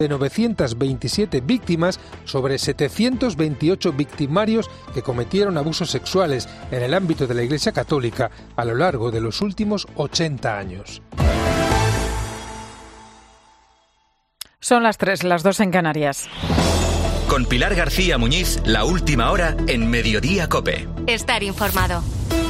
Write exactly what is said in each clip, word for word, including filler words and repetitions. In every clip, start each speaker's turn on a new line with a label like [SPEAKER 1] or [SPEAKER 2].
[SPEAKER 1] de novecientas veintisiete víctimas sobre setecientos veintiocho victimarios que cometieron abusos sexuales en el ámbito de la Iglesia Católica a lo largo de los últimos ochenta años.
[SPEAKER 2] Son las tres, las dos en Canarias.
[SPEAKER 3] Con Pilar García Muñiz, la última hora en Mediodía COPE.
[SPEAKER 4] Estar informado.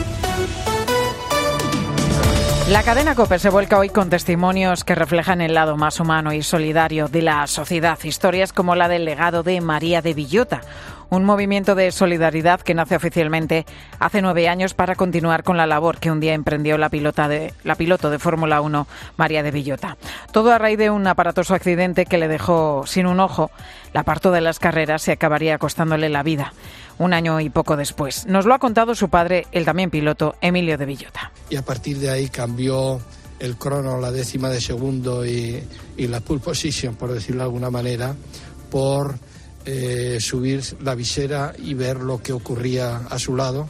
[SPEAKER 2] La cadena COPE se vuelca hoy con testimonios que reflejan el lado más humano y solidario de la sociedad. Historias como la del legado de María de Villota, un movimiento de solidaridad que nace oficialmente hace nueve años para continuar con la labor que un día emprendió la, pilota de, la piloto de Fórmula uno, María de Villota. Todo a raíz de un aparatoso accidente que le dejó sin un ojo. La apartó de las carreras y acabaría costándole la vida un año y poco después. Nos lo ha contado su padre, el también piloto, Emilio de Villota.
[SPEAKER 5] Y a partir de ahí cambió el crono, la décima de segundo y, y la pole position, por decirlo de alguna manera, por eh, subir la visera y ver lo que ocurría a su lado,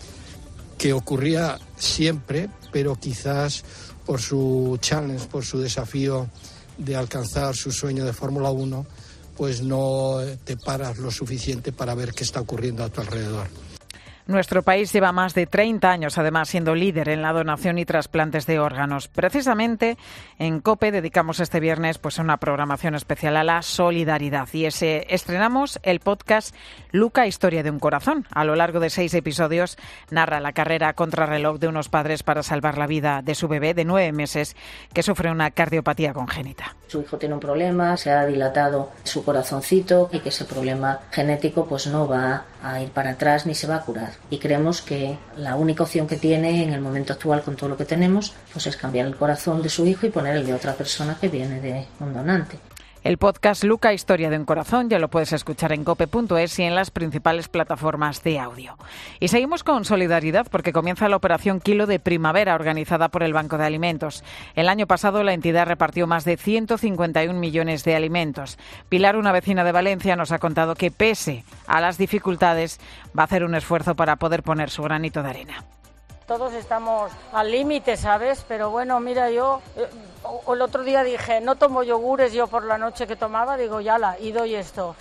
[SPEAKER 5] que ocurría siempre, pero quizás por su challenge, por su desafío de alcanzar su sueño de Fórmula uno, pues no te paras lo suficiente para ver qué está ocurriendo a tu alrededor.
[SPEAKER 2] Nuestro país lleva más de treinta años, además, siendo líder en la donación y trasplantes de órganos. Precisamente en COPE dedicamos este viernes pues, una programación especial a la solidaridad. Y ese, estrenamos el podcast Luca, Historia de un Corazón. A lo largo de seis episodios narra la carrera a contrarreloj de unos padres para salvar la vida de su bebé de nueve meses que sufre una cardiopatía congénita.
[SPEAKER 6] Su hijo tiene un problema, se ha dilatado su corazoncito y que ese problema genético pues no va a ir para atrás ni se va a curar. Y creemos que la única opción que tiene en el momento actual con todo lo que tenemos pues es cambiar el corazón de su hijo y poner el de otra persona que viene de un donante.
[SPEAKER 2] El podcast Luca, Historia de un Corazón, ya lo puedes escuchar en cope punto es y en las principales plataformas de audio. Y seguimos con solidaridad porque comienza la operación Kilo de Primavera organizada por el Banco de Alimentos. El año pasado la entidad repartió más de ciento cincuenta y un millones de alimentos. Pilar, una vecina de Valencia, nos ha contado que pese a las dificultades va a hacer un esfuerzo para poder poner su granito de arena.
[SPEAKER 7] Todos estamos al límite, ¿sabes? Pero bueno, mira, yo eh, el otro día dije, no tomo yogures yo por la noche que tomaba, digo, ya la, y doy esto.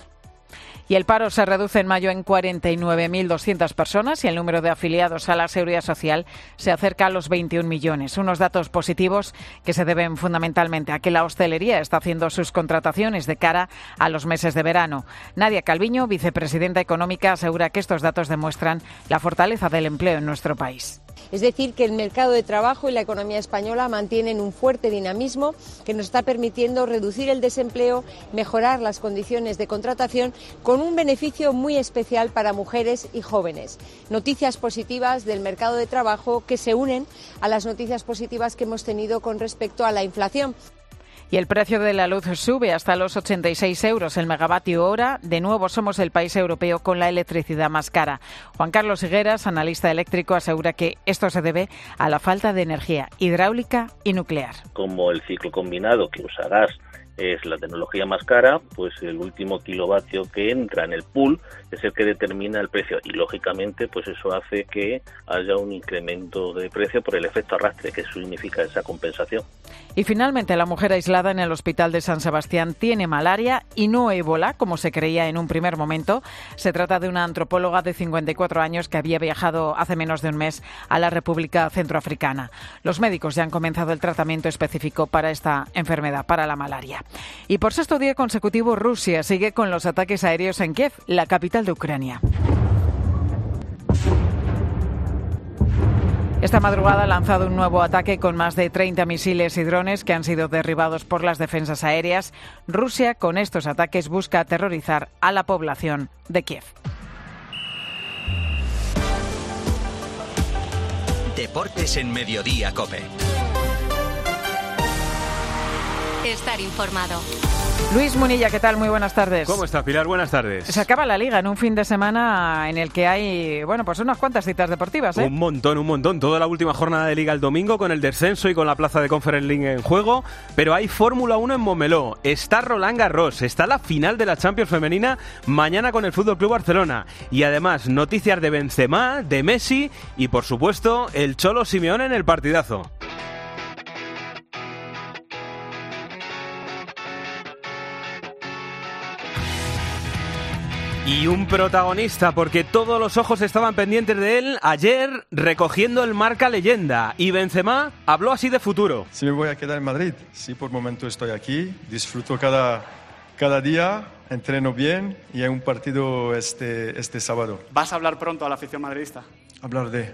[SPEAKER 2] Y el paro se reduce en mayo en cuarenta y nueve mil doscientas personas y el número de afiliados a la Seguridad Social se acerca a los veintiún millones. Unos datos positivos que se deben fundamentalmente a que la hostelería está haciendo sus contrataciones de cara a los meses de verano. Nadia Calviño, vicepresidenta económica, asegura que estos datos demuestran la fortaleza del empleo en nuestro país.
[SPEAKER 8] Es decir, que el mercado de trabajo y la economía española mantienen un fuerte dinamismo que nos está permitiendo reducir el desempleo, mejorar las condiciones de contratación con un beneficio muy especial para mujeres y jóvenes. Noticias positivas del mercado de trabajo que se unen a las noticias positivas que hemos tenido con respecto a la inflación.
[SPEAKER 2] Y el precio de la luz sube hasta los ochenta y seis euros el megavatio hora. De nuevo somos el país europeo con la electricidad más cara. Juan Carlos Higueras, analista eléctrico, asegura que esto se debe a la falta de energía hidráulica y nuclear.
[SPEAKER 9] Como el ciclo combinado que usa gas es la tecnología más cara, pues el último kilovatio que entra en el pool es el que determina el precio y lógicamente pues eso hace que haya un incremento de precio por el efecto arrastre que significa esa compensación.
[SPEAKER 2] Y finalmente la mujer aislada en el hospital de San Sebastián tiene malaria y no ébola, como se creía en un primer momento. Se trata de una antropóloga de cincuenta y cuatro años que había viajado hace menos de un mes a la República Centroafricana. Los médicos ya han comenzado el tratamiento específico para esta enfermedad, para la malaria. Y por sexto día consecutivo, Rusia sigue con los ataques aéreos en Kiev, la capital de Ucrania. Esta madrugada ha lanzado un nuevo ataque con más de treinta misiles y drones que han sido derribados por las defensas aéreas. Rusia, con estos ataques, busca aterrorizar a la población de Kiev.
[SPEAKER 3] Deportes en Mediodía COPE.
[SPEAKER 4] Estar informado.
[SPEAKER 2] Luis Munilla, ¿qué tal? Muy buenas tardes.
[SPEAKER 10] ¿Cómo está, Pilar? Buenas tardes.
[SPEAKER 2] Se acaba la Liga en un fin de semana en el que hay, bueno, pues unas cuantas citas deportivas, ¿eh?
[SPEAKER 10] Un montón, un montón. Toda la última jornada de Liga el domingo con el descenso y con la plaza de Conference League en juego. Pero hay Fórmula uno en Montmeló. Está Roland Garros. Está la final de la Champions femenina mañana con el F C Barcelona. Y además, noticias de Benzema, de Messi y, por supuesto, el Cholo Simeone en el partidazo. Y un protagonista, porque todos los ojos estaban pendientes de él ayer recogiendo el marca leyenda. Y Benzema habló así de futuro.
[SPEAKER 11] Sí, me voy a quedar en Madrid. Sí, por momento estoy aquí. Disfruto cada, cada día, entreno bien y hay un partido este, este sábado.
[SPEAKER 12] ¿Vas a hablar pronto a la afición madridista?
[SPEAKER 11] ¿Hablar de?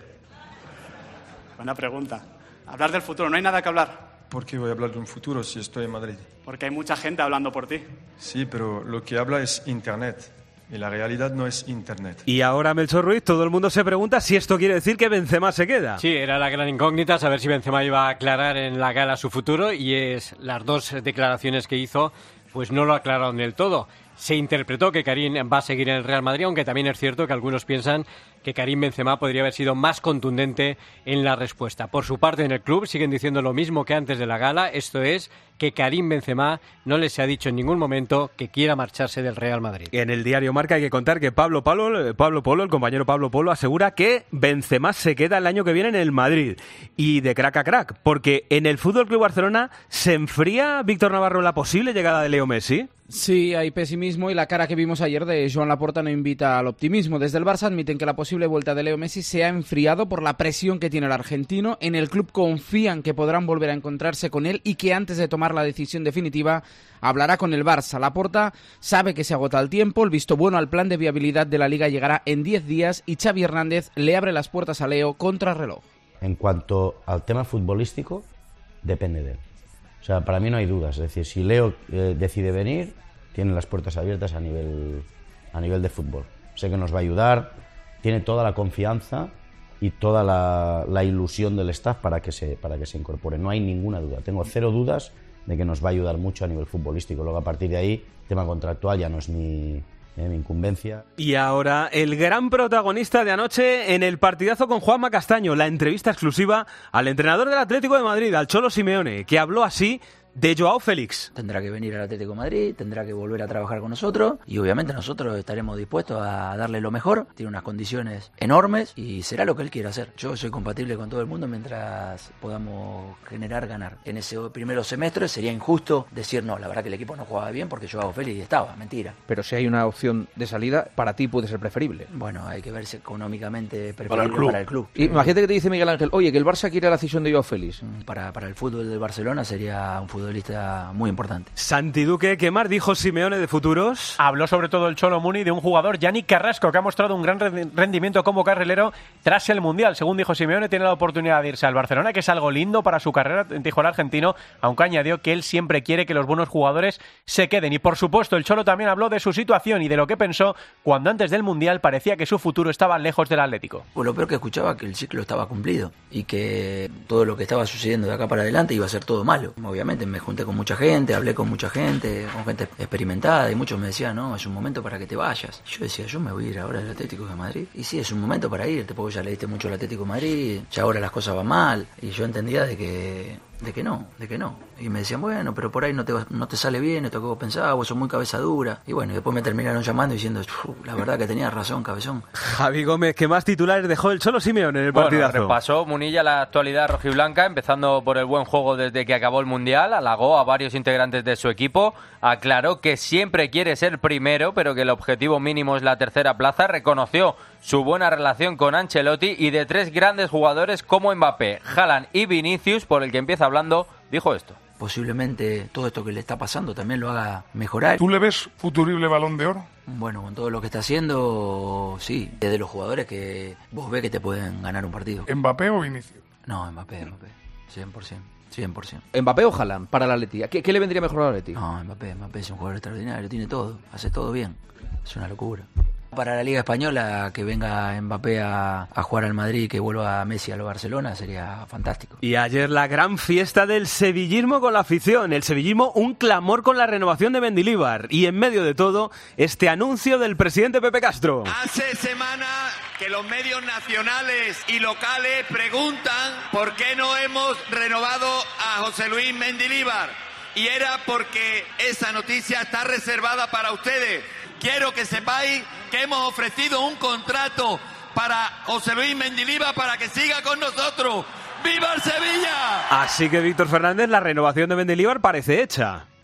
[SPEAKER 12] Buena pregunta. Hablar del futuro, no hay nada que hablar.
[SPEAKER 11] ¿Por qué voy a hablar de un futuro si estoy en Madrid?
[SPEAKER 12] Porque hay mucha gente hablando por ti.
[SPEAKER 11] Sí, pero lo que habla es Internet. Y la realidad no es Internet.
[SPEAKER 10] Y ahora, Melchor Ruiz, todo el mundo se pregunta si esto quiere decir que Benzema se queda.
[SPEAKER 13] Sí, era la gran incógnita, saber si Benzema iba a aclarar en la gala su futuro, y es las dos declaraciones que hizo, pues no lo aclararon del todo. Se interpretó que Karim va a seguir en el Real Madrid, aunque también es cierto que algunos piensan que Karim Benzema podría haber sido más contundente en la respuesta. Por su parte, en el club siguen diciendo lo mismo que antes de la gala, esto es que Karim Benzema no les ha dicho en ningún momento que quiera marcharse del Real Madrid.
[SPEAKER 10] En el diario Marca hay que contar que Pablo Polo, Pablo Polo, el compañero Pablo Polo, asegura que Benzema se queda el año que viene en el Madrid. Y de crack a crack, porque en el F C Barcelona se enfría, Víctor Navarro, la posible llegada de Leo Messi.
[SPEAKER 14] Sí, hay pesimismo y la cara que vimos ayer de Joan Laporta no invita al optimismo. Desde el Barça admiten que la posible vuelta de Leo Messi se ha enfriado por la presión que tiene el argentino. En el club confían que podrán volver a encontrarse con él y que antes de tomar la decisión definitiva hablará con el Barça. Laporta sabe que se agota el tiempo, el visto bueno al plan de viabilidad de la Liga llegará en diez días y Xavi Hernández le abre las puertas a Leo contra reloj.
[SPEAKER 15] En cuanto al tema futbolístico, depende de él. O sea, para mí no hay dudas. Es decir, si Leo eh, decide venir, tiene las puertas abiertas a nivel, a nivel de fútbol. Sé que nos va a ayudar, tiene toda la confianza y toda la, la ilusión del staff para que, se, para que se incorpore. No hay ninguna duda. Tengo cero dudas de que nos va a ayudar mucho a nivel futbolístico. Luego, a partir de ahí, tema contractual ya no es mi... Eh, mi incumbencia.
[SPEAKER 10] Y ahora, el gran protagonista de anoche en el partidazo con Juanma Castaño, la entrevista exclusiva al entrenador del Atlético de Madrid, al Cholo Simeone, que habló así de Joao Félix.
[SPEAKER 16] Tendrá que venir al Atlético de Madrid, tendrá que volver a trabajar con nosotros y obviamente nosotros estaremos dispuestos a darle lo mejor. Tiene unas condiciones enormes y será lo que él quiera hacer. Yo soy compatible con todo el mundo mientras podamos generar ganar. En ese primer semestre sería injusto decir no, la verdad que el equipo no jugaba bien porque Joao Félix estaba, mentira.
[SPEAKER 17] Pero si hay una opción de salida, para ti puede ser preferible.
[SPEAKER 16] Bueno, hay que verse económicamente preferible
[SPEAKER 17] para el club.
[SPEAKER 16] Para el club.
[SPEAKER 17] Y imagínate que te dice Miguel Ángel, oye, que el Barça quiere la cesión de Joao Félix.
[SPEAKER 16] Para, para el fútbol de Barcelona sería un fútbol futbolista muy importante.
[SPEAKER 10] Santi Duque, ¿qué más dijo Simeone de futuros?
[SPEAKER 18] Habló sobre todo el Cholo Muni de un jugador, Yannick Carrasco, que ha mostrado un gran rendimiento como carrilero tras el Mundial. Según dijo Simeone, tiene la oportunidad de irse al Barcelona, que es algo lindo para su carrera, dijo el argentino, aunque añadió que él siempre quiere que los buenos jugadores se queden. Y por supuesto, el Cholo también habló de su situación y de lo que pensó cuando antes del Mundial parecía que su futuro estaba lejos del Atlético.
[SPEAKER 16] Pues lo peor que escuchaba, que el ciclo estaba cumplido y que todo lo que estaba sucediendo de acá para adelante iba a ser todo malo. Obviamente me junté con mucha gente, hablé con mucha gente, con gente experimentada y muchos me decían, no, es un momento para que te vayas. Yo decía, yo me voy a ir ahora al Atlético de Madrid. Y sí, es un momento para irte, porque ya le diste mucho al Atlético de Madrid, ya ahora las cosas van mal. Y yo entendía de que, de que no, de que no. Y me decían, bueno, pero por ahí no te, no te sale bien esto que vos pensabas, vos sos muy cabeza dura. Y bueno, y después me terminaron llamando diciendo, la verdad que tenías razón, cabezón.
[SPEAKER 10] Javi Gómez, ¿qué más titulares dejó el Cholo Simeone en el
[SPEAKER 19] bueno,
[SPEAKER 10] partidazo?
[SPEAKER 19] Repasó Munilla la actualidad rojiblanca, empezando por el buen juego desde que acabó el Mundial, halagó a varios integrantes de su equipo, aclaró que siempre quiere ser primero, pero que el objetivo mínimo es la tercera plaza, reconoció su buena relación con Ancelotti y de tres grandes jugadores como Mbappé, Haaland y Vinicius, por el que empieza hablando, dijo esto.
[SPEAKER 16] Posiblemente todo esto que le está pasando también lo haga mejorar.
[SPEAKER 20] ¿Tú le ves futurible Balón de Oro?
[SPEAKER 16] Bueno, con todo lo que está haciendo, sí. Es de los jugadores que vos ves que te pueden ganar un partido.
[SPEAKER 20] ¿Mbappé o Vinicius?
[SPEAKER 16] No, Mbappé, Mbappé. cien por ciento. cien por ciento.
[SPEAKER 17] ¿Mbappé o Haaland para el Atleti? ¿Qué, ¿Qué le vendría mejor al Atleti?
[SPEAKER 16] No, Mbappé, Mbappé es un jugador extraordinario, tiene todo, hace todo bien. Es una locura. Para la Liga Española, que venga Mbappé a, a jugar al Madrid y que vuelva Messi al Barcelona sería fantástico.
[SPEAKER 10] Y ayer la gran fiesta del sevillismo con la afición. El sevillismo, un clamor con la renovación de Mendilibar. Y en medio de todo, este anuncio del presidente Pepe Castro.
[SPEAKER 21] Hace semana que los medios nacionales y locales preguntan por qué no hemos renovado a José Luis Mendilibar. Y era porque esa noticia está reservada para ustedes. Quiero que sepáis que hemos ofrecido un contrato para José Luis Mendilibar para que siga con nosotros. ¡Viva el Sevilla!
[SPEAKER 10] Así que, Víctor Fernández, la renovación de Mendilibar parece hecha.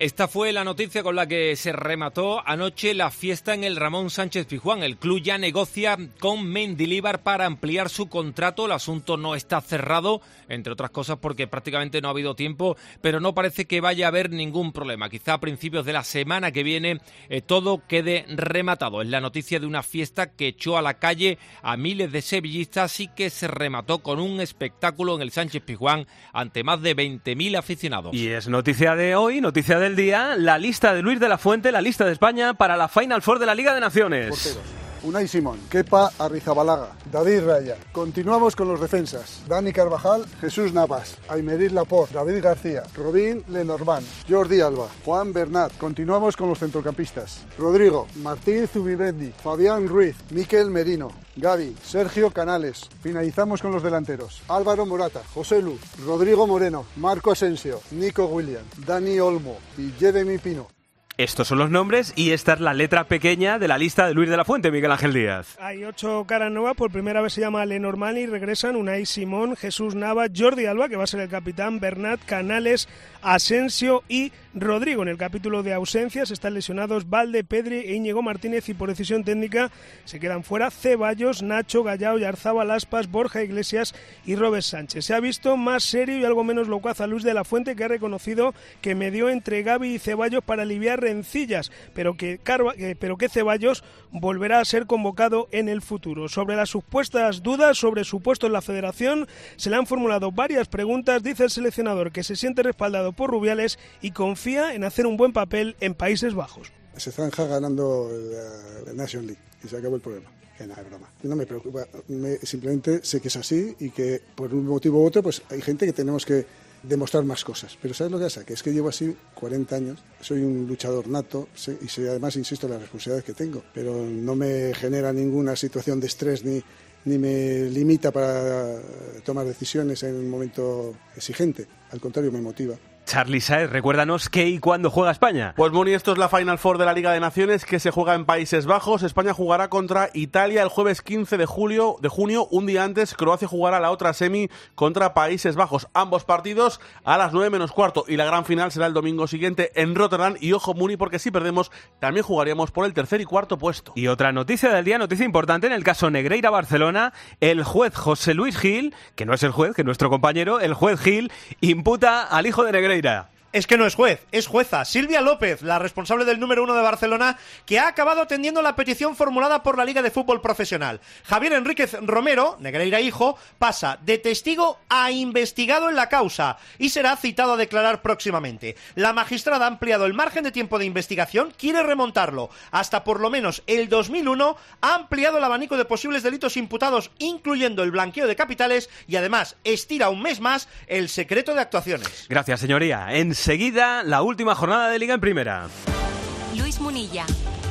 [SPEAKER 1] Esta fue la noticia con la que se remató anoche la fiesta en el Ramón Sánchez Pizjuán. El club ya negocia con Mendilibar para ampliar su contrato. El asunto no está cerrado, entre otras cosas porque prácticamente no ha habido tiempo, pero no parece que vaya a haber ningún problema. Quizá a principios de la semana que viene eh, todo quede rematado. Es la noticia de una fiesta que echó a la calle a miles de sevillistas y que se remató con un espectáculo en el Sánchez Pizjuán ante más de veinte mil aficionados.
[SPEAKER 10] Y es noticia de hoy, noticia del día, la lista de Luis de la Fuente, la lista de España para la Final Four de la Liga de Naciones.
[SPEAKER 22] Porteros: Unai Simón, Kepa Arrizabalaga, David Raya. Continuamos con los defensas: Dani Carvajal, Jesús Navas, Aymeric Laporte, David García, Robin Lenormand, Jordi Alba, Juan Bernat. Continuamos con los centrocampistas: Rodrigo, Martín Zubimendi, Fabián Ruiz, Mikel Merino, Gavi, Sergio Canales. Finalizamos con los delanteros: Álvaro Morata, José Lu, Rodrigo Moreno, Marco Asensio, Nico Williams, Dani Olmo y Jeremy Pino.
[SPEAKER 10] Estos son los nombres y esta es la letra pequeña de la lista de Luis de la Fuente, Miguel Ángel Díaz.
[SPEAKER 23] Hay ocho caras nuevas, por primera vez se llama Lenormand y regresan Unai Simón, Jesús Nava, Jordi Alba, que va a ser el capitán, Bernat, Canales, Asensio y Rodrigo. En el capítulo de ausencias están lesionados Valde, Pedri e Íñigo Martínez y por decisión técnica se quedan fuera Ceballos, Nacho, Gallao, Yarzábal, Aspas, Borja Iglesias y Robert Sánchez. Se ha visto más serio y algo menos locuaz a Luis de la Fuente, que ha reconocido que medió entre Gavi y Ceballos para aliviar rencillas, pero que, Carva, eh, pero que Ceballos volverá a ser convocado en el futuro. Sobre las supuestas dudas sobre su puesto en la federación, se le han formulado varias preguntas. Dice el seleccionador que se siente respaldado por Rubiales y confía en hacer un buen papel en Países Bajos.
[SPEAKER 22] Se zanja ganando la, la National League y se acabó el problema. Que nada, es broma. No me preocupa, me, simplemente sé que es así y que por un motivo u otro pues hay gente que tenemos que demostrar más cosas. Pero ¿sabes lo que pasa? Que es que llevo así cuarenta años, soy un luchador nato sé, y sé, además insisto en las responsabilidades que tengo, pero no me genera ninguna situación de estrés ni, ni me limita para tomar decisiones en un momento exigente. Al contrario, me motiva.
[SPEAKER 10] Charly Saez, recuérdanos qué y cuándo juega España.
[SPEAKER 24] Pues Muni, esto es la Final Four de la Liga de Naciones que se juega en Países Bajos. España jugará contra Italia el jueves quince de julio, de junio, un día antes. Croacia jugará la otra semi contra Países Bajos. Ambos partidos a las nueve menos cuarto y la gran final será el domingo siguiente en Rotterdam. Y ojo, Muni, porque si perdemos también jugaríamos por el tercer y cuarto puesto.
[SPEAKER 10] Y otra noticia del día, noticia importante en el caso Negreira-Barcelona. El juez José Luis Gil, que no es el juez, que es nuestro compañero, el juez Gil imputa al hijo de Negreira.
[SPEAKER 25] Es que no es juez, es jueza. Silvia López, la responsable del número uno de Barcelona, que ha acabado atendiendo la petición formulada por la Liga de Fútbol Profesional. Javier Enríquez Romero, Negreira hijo, pasa de testigo a investigado en la causa y será citado a declarar próximamente. La magistrada ha ampliado el margen de tiempo de investigación, quiere remontarlo hasta por lo menos el dos mil uno, ha ampliado el abanico de posibles delitos imputados, incluyendo el blanqueo de capitales, y además estira un mes más el secreto de actuaciones.
[SPEAKER 10] Gracias, señoría. En Enseguida, la última jornada de Liga en Primera.
[SPEAKER 4] Luis Munilla.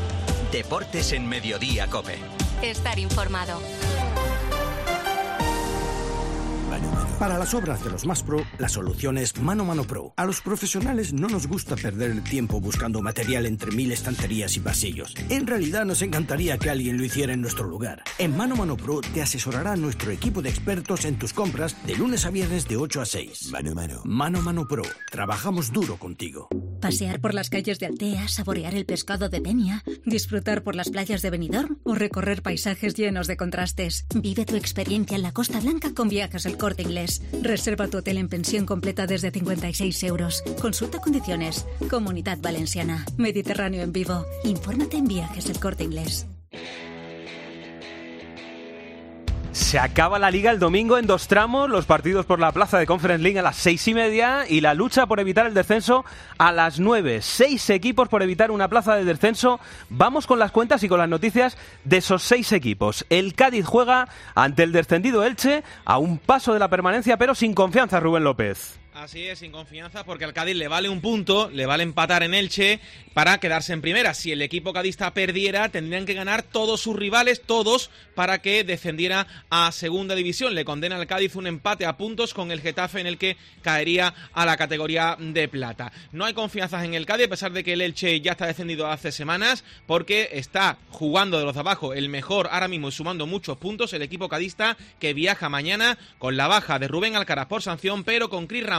[SPEAKER 3] Deportes en Mediodía COPE.
[SPEAKER 4] Estar informado.
[SPEAKER 26] Para las obras de los más pro, la solución es Mano Mano Pro. A los profesionales no nos gusta perder el tiempo buscando material entre mil estanterías y pasillos. En realidad nos encantaría que alguien lo hiciera en nuestro lugar. En Mano Mano Pro te asesorará nuestro equipo de expertos en tus compras de lunes a viernes de ocho a seis. Mano Mano. Mano Mano Pro. Trabajamos duro contigo.
[SPEAKER 27] Pasear por las calles de Altea, saborear el pescado de Denia, disfrutar por las playas de Benidorm o recorrer paisajes llenos de contrastes. Vive tu experiencia en la Costa Blanca con Viajes El Corte Inglés. Reserva tu hotel en pensión completa desde cincuenta y seis euros. Consulta condiciones. Comunidad Valenciana. Mediterráneo en vivo. Infórmate en Viajes El Corte Inglés.
[SPEAKER 10] Se acaba la Liga el domingo en dos tramos, los partidos por la plaza de Conference League a las seis y media y la lucha por evitar el descenso a las nueve. Seis equipos por evitar una plaza de descenso. Vamos con las cuentas y con las noticias de esos seis equipos. El Cádiz juega ante el descendido Elche a un paso de la permanencia, pero sin confianza, Rubén López.
[SPEAKER 28] Así es, sin confianza, porque al Cádiz le vale un punto, le vale empatar en Elche para quedarse en primera. Si el equipo cadista perdiera, tendrían que ganar todos sus rivales, todos, para que descendiera a segunda división. Le condena al Cádiz un empate a puntos con el Getafe, en el que caería a la categoría de plata. No hay confianza en el Cádiz, a pesar de que el Elche ya está descendido hace semanas, porque está jugando de los de abajo el mejor ahora mismo y sumando muchos puntos el equipo cadista, que viaja mañana con la baja de Rubén Alcaraz por sanción, pero con Cris Ramos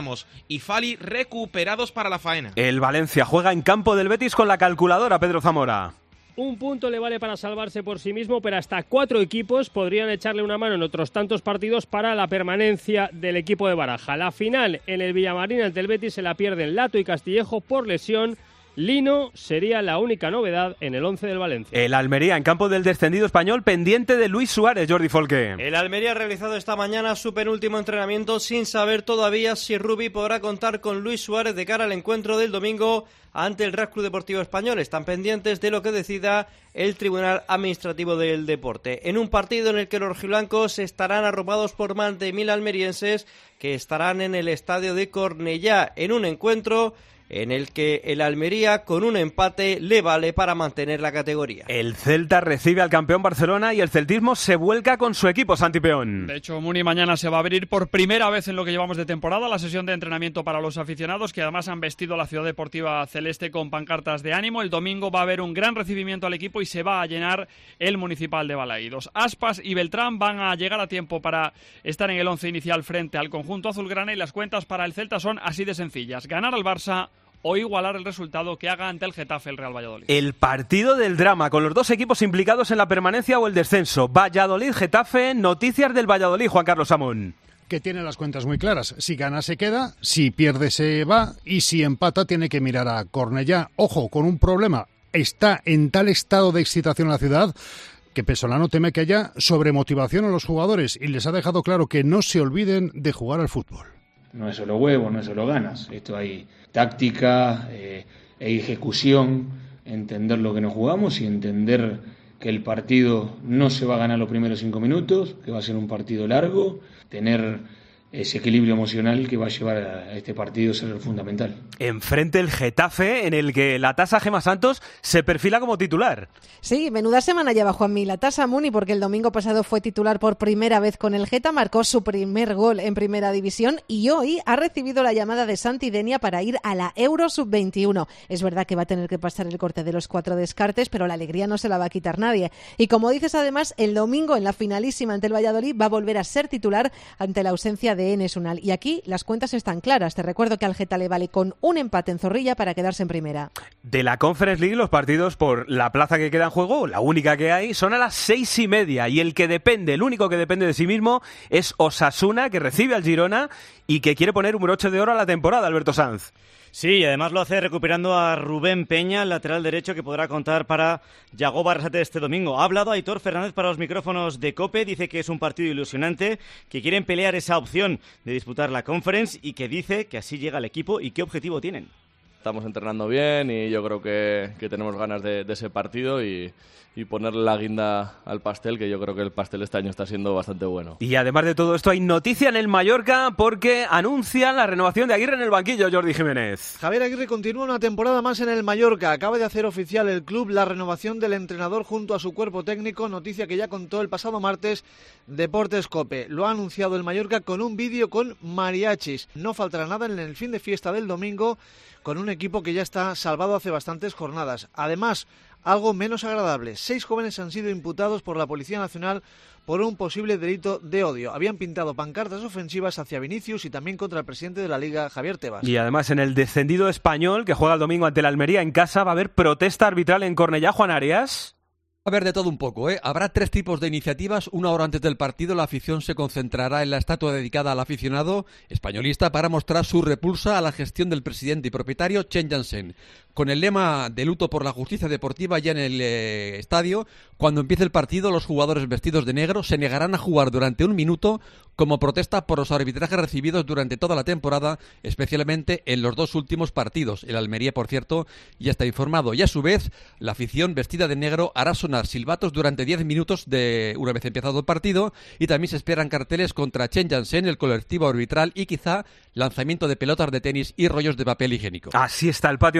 [SPEAKER 28] Ramos y Fali recuperados para la faena.
[SPEAKER 10] El Valencia juega en campo del Betis con la calculadora, Pedro Zamora.
[SPEAKER 2] Un punto le vale para salvarse por sí mismo, pero hasta cuatro equipos podrían echarle una mano en otros tantos partidos para la permanencia del equipo de Baraja. La final en el Villamarín ante el Betis se la pierden Lato y Castillejo por lesión. Lino sería la única novedad en el once del Valencia.
[SPEAKER 10] El Almería en campo del descendido español pendiente de Luis Suárez, Jordi Folque.
[SPEAKER 5] El Almería ha realizado esta mañana su penúltimo entrenamiento sin saber todavía si Rubi podrá contar con Luis Suárez de cara al encuentro del domingo ante el Real Club Deportivo Español. Están pendientes de lo que decida el Tribunal Administrativo del Deporte. En un partido en el que los rojiblancos estarán arropados por más de mil almerienses que estarán en el estadio de Cornellá, en un encuentro en el que el Almería con un empate le vale para mantener la categoría.
[SPEAKER 10] El Celta recibe al campeón Barcelona y el celtismo se vuelca con su equipo, Santi Peón.
[SPEAKER 6] De hecho, Muni, mañana se va a abrir por primera vez en lo que llevamos de temporada la sesión de entrenamiento para los aficionados, que además han vestido la Ciudad Deportiva Celeste con pancartas de ánimo. El domingo va a haber un gran recibimiento al equipo y se va a llenar el Municipal de Balaídos. Aspas y Beltrán van a llegar a tiempo para estar en el once inicial frente al conjunto azulgrana, y las cuentas para el Celta son así de sencillas: ganar al Barça o igualar el resultado que haga ante el Getafe el Real Valladolid.
[SPEAKER 10] El partido del drama, con los dos equipos implicados en la permanencia o el descenso. Valladolid-Getafe, noticias del Valladolid, Juan Carlos Amón.
[SPEAKER 7] Que tiene las cuentas muy claras. Si gana se queda, si pierde se va, y si empata tiene que mirar a Cornellá. Ojo, con un problema: está en tal estado de excitación la ciudad que Pesolano teme que haya sobremotivación a los jugadores, y les ha dejado claro que no se olviden de jugar al fútbol.
[SPEAKER 8] No es solo huevo, no es solo ganas. Esto hay táctica eh, e ejecución, entender lo que nos jugamos y entender que el partido no se va a ganar los primeros cinco minutos, que va a ser un partido largo, tener ese equilibrio emocional que va a llevar a este partido a ser fundamental.
[SPEAKER 10] Enfrente el Getafe, en el que la tasa Gemma Santos se perfila como titular.
[SPEAKER 9] Sí, menuda semana lleva Juanmi la tasa Muni, porque el domingo pasado fue titular por primera vez con el Geta, marcó su primer gol en Primera División y hoy ha recibido la llamada de Santi Denia para ir a la Euro sub veintiuno. Es verdad que va a tener que pasar el corte de los cuatro descartes, pero la alegría no se la va a quitar nadie. Y como dices, además, el domingo en la finalísima ante el Valladolid va a volver a ser titular ante la ausencia de Enes Unal. Y aquí las cuentas están claras. Te recuerdo que al Geta le vale con un empate en Zorrilla para quedarse en primera.
[SPEAKER 10] De la Conference League, los partidos por la plaza que queda en juego, la única que hay, son a las seis y media. Y el que depende, el único que depende de sí mismo, es Osasuna, que recibe al Girona y que quiere poner un broche de oro a la temporada, Alberto Sanz.
[SPEAKER 11] Sí, y además lo hace recuperando a Rubén Peña, el lateral derecho, que podrá contar para Yago Barrasate este domingo. Ha hablado Aitor Fernández para los micrófonos de COPE, dice que es un partido ilusionante, que quieren pelear esa opción de disputar la Conference y que dice que así llega el equipo y qué objetivo tienen.
[SPEAKER 12] Estamos entrenando bien y yo creo que, que tenemos ganas de, de ese partido y, y ponerle la guinda al pastel, que yo creo que el pastel este año está siendo bastante bueno.
[SPEAKER 10] Y además de todo esto hay noticia en el Mallorca porque anuncian la renovación de Aguirre en el banquillo, Jordi Jiménez.
[SPEAKER 29] Javier Aguirre continúa una temporada más en el Mallorca. Acaba de hacer oficial el club la renovación del entrenador junto a su cuerpo técnico, noticia que ya contó el pasado martes Deportes COPE. Lo ha anunciado el Mallorca con un vídeo con mariachis. No faltará nada en el fin de fiesta del domingo, con un equipo que ya está salvado hace bastantes jornadas. Además, algo menos agradable: seis jóvenes han sido imputados por la Policía Nacional por un posible delito de odio. Habían pintado pancartas ofensivas hacia Vinicius y también contra el presidente de la Liga, Javier Tebas.
[SPEAKER 10] Y además, en el descendido español, que juega el domingo ante la Almería en casa, va a haber protesta arbitral en Cornellá, Juan Arias.
[SPEAKER 30] Va a haber de todo un poco, ¿eh? Habrá tres tipos de iniciativas. Una hora antes del partido, la afición se concentrará en la estatua dedicada al aficionado españolista para mostrar su repulsa a la gestión del presidente y propietario Chen Jansen. Con el lema de luto por la justicia deportiva ya en el eh, estadio, cuando empiece el partido, los jugadores vestidos de negro se negarán a jugar durante un minuto como protesta por los arbitrajes recibidos durante toda la temporada, especialmente en los dos últimos partidos. El Almería, por cierto, ya está informado. Y a su vez, la afición vestida de negro hará sonar silbatos durante diez minutos de una vez empezado el partido, y también se esperan carteles contra Chen Jansen, el colectivo arbitral, y quizá lanzamiento de pelotas de tenis y rollos de papel higiénico.
[SPEAKER 10] Así está el patio en primera.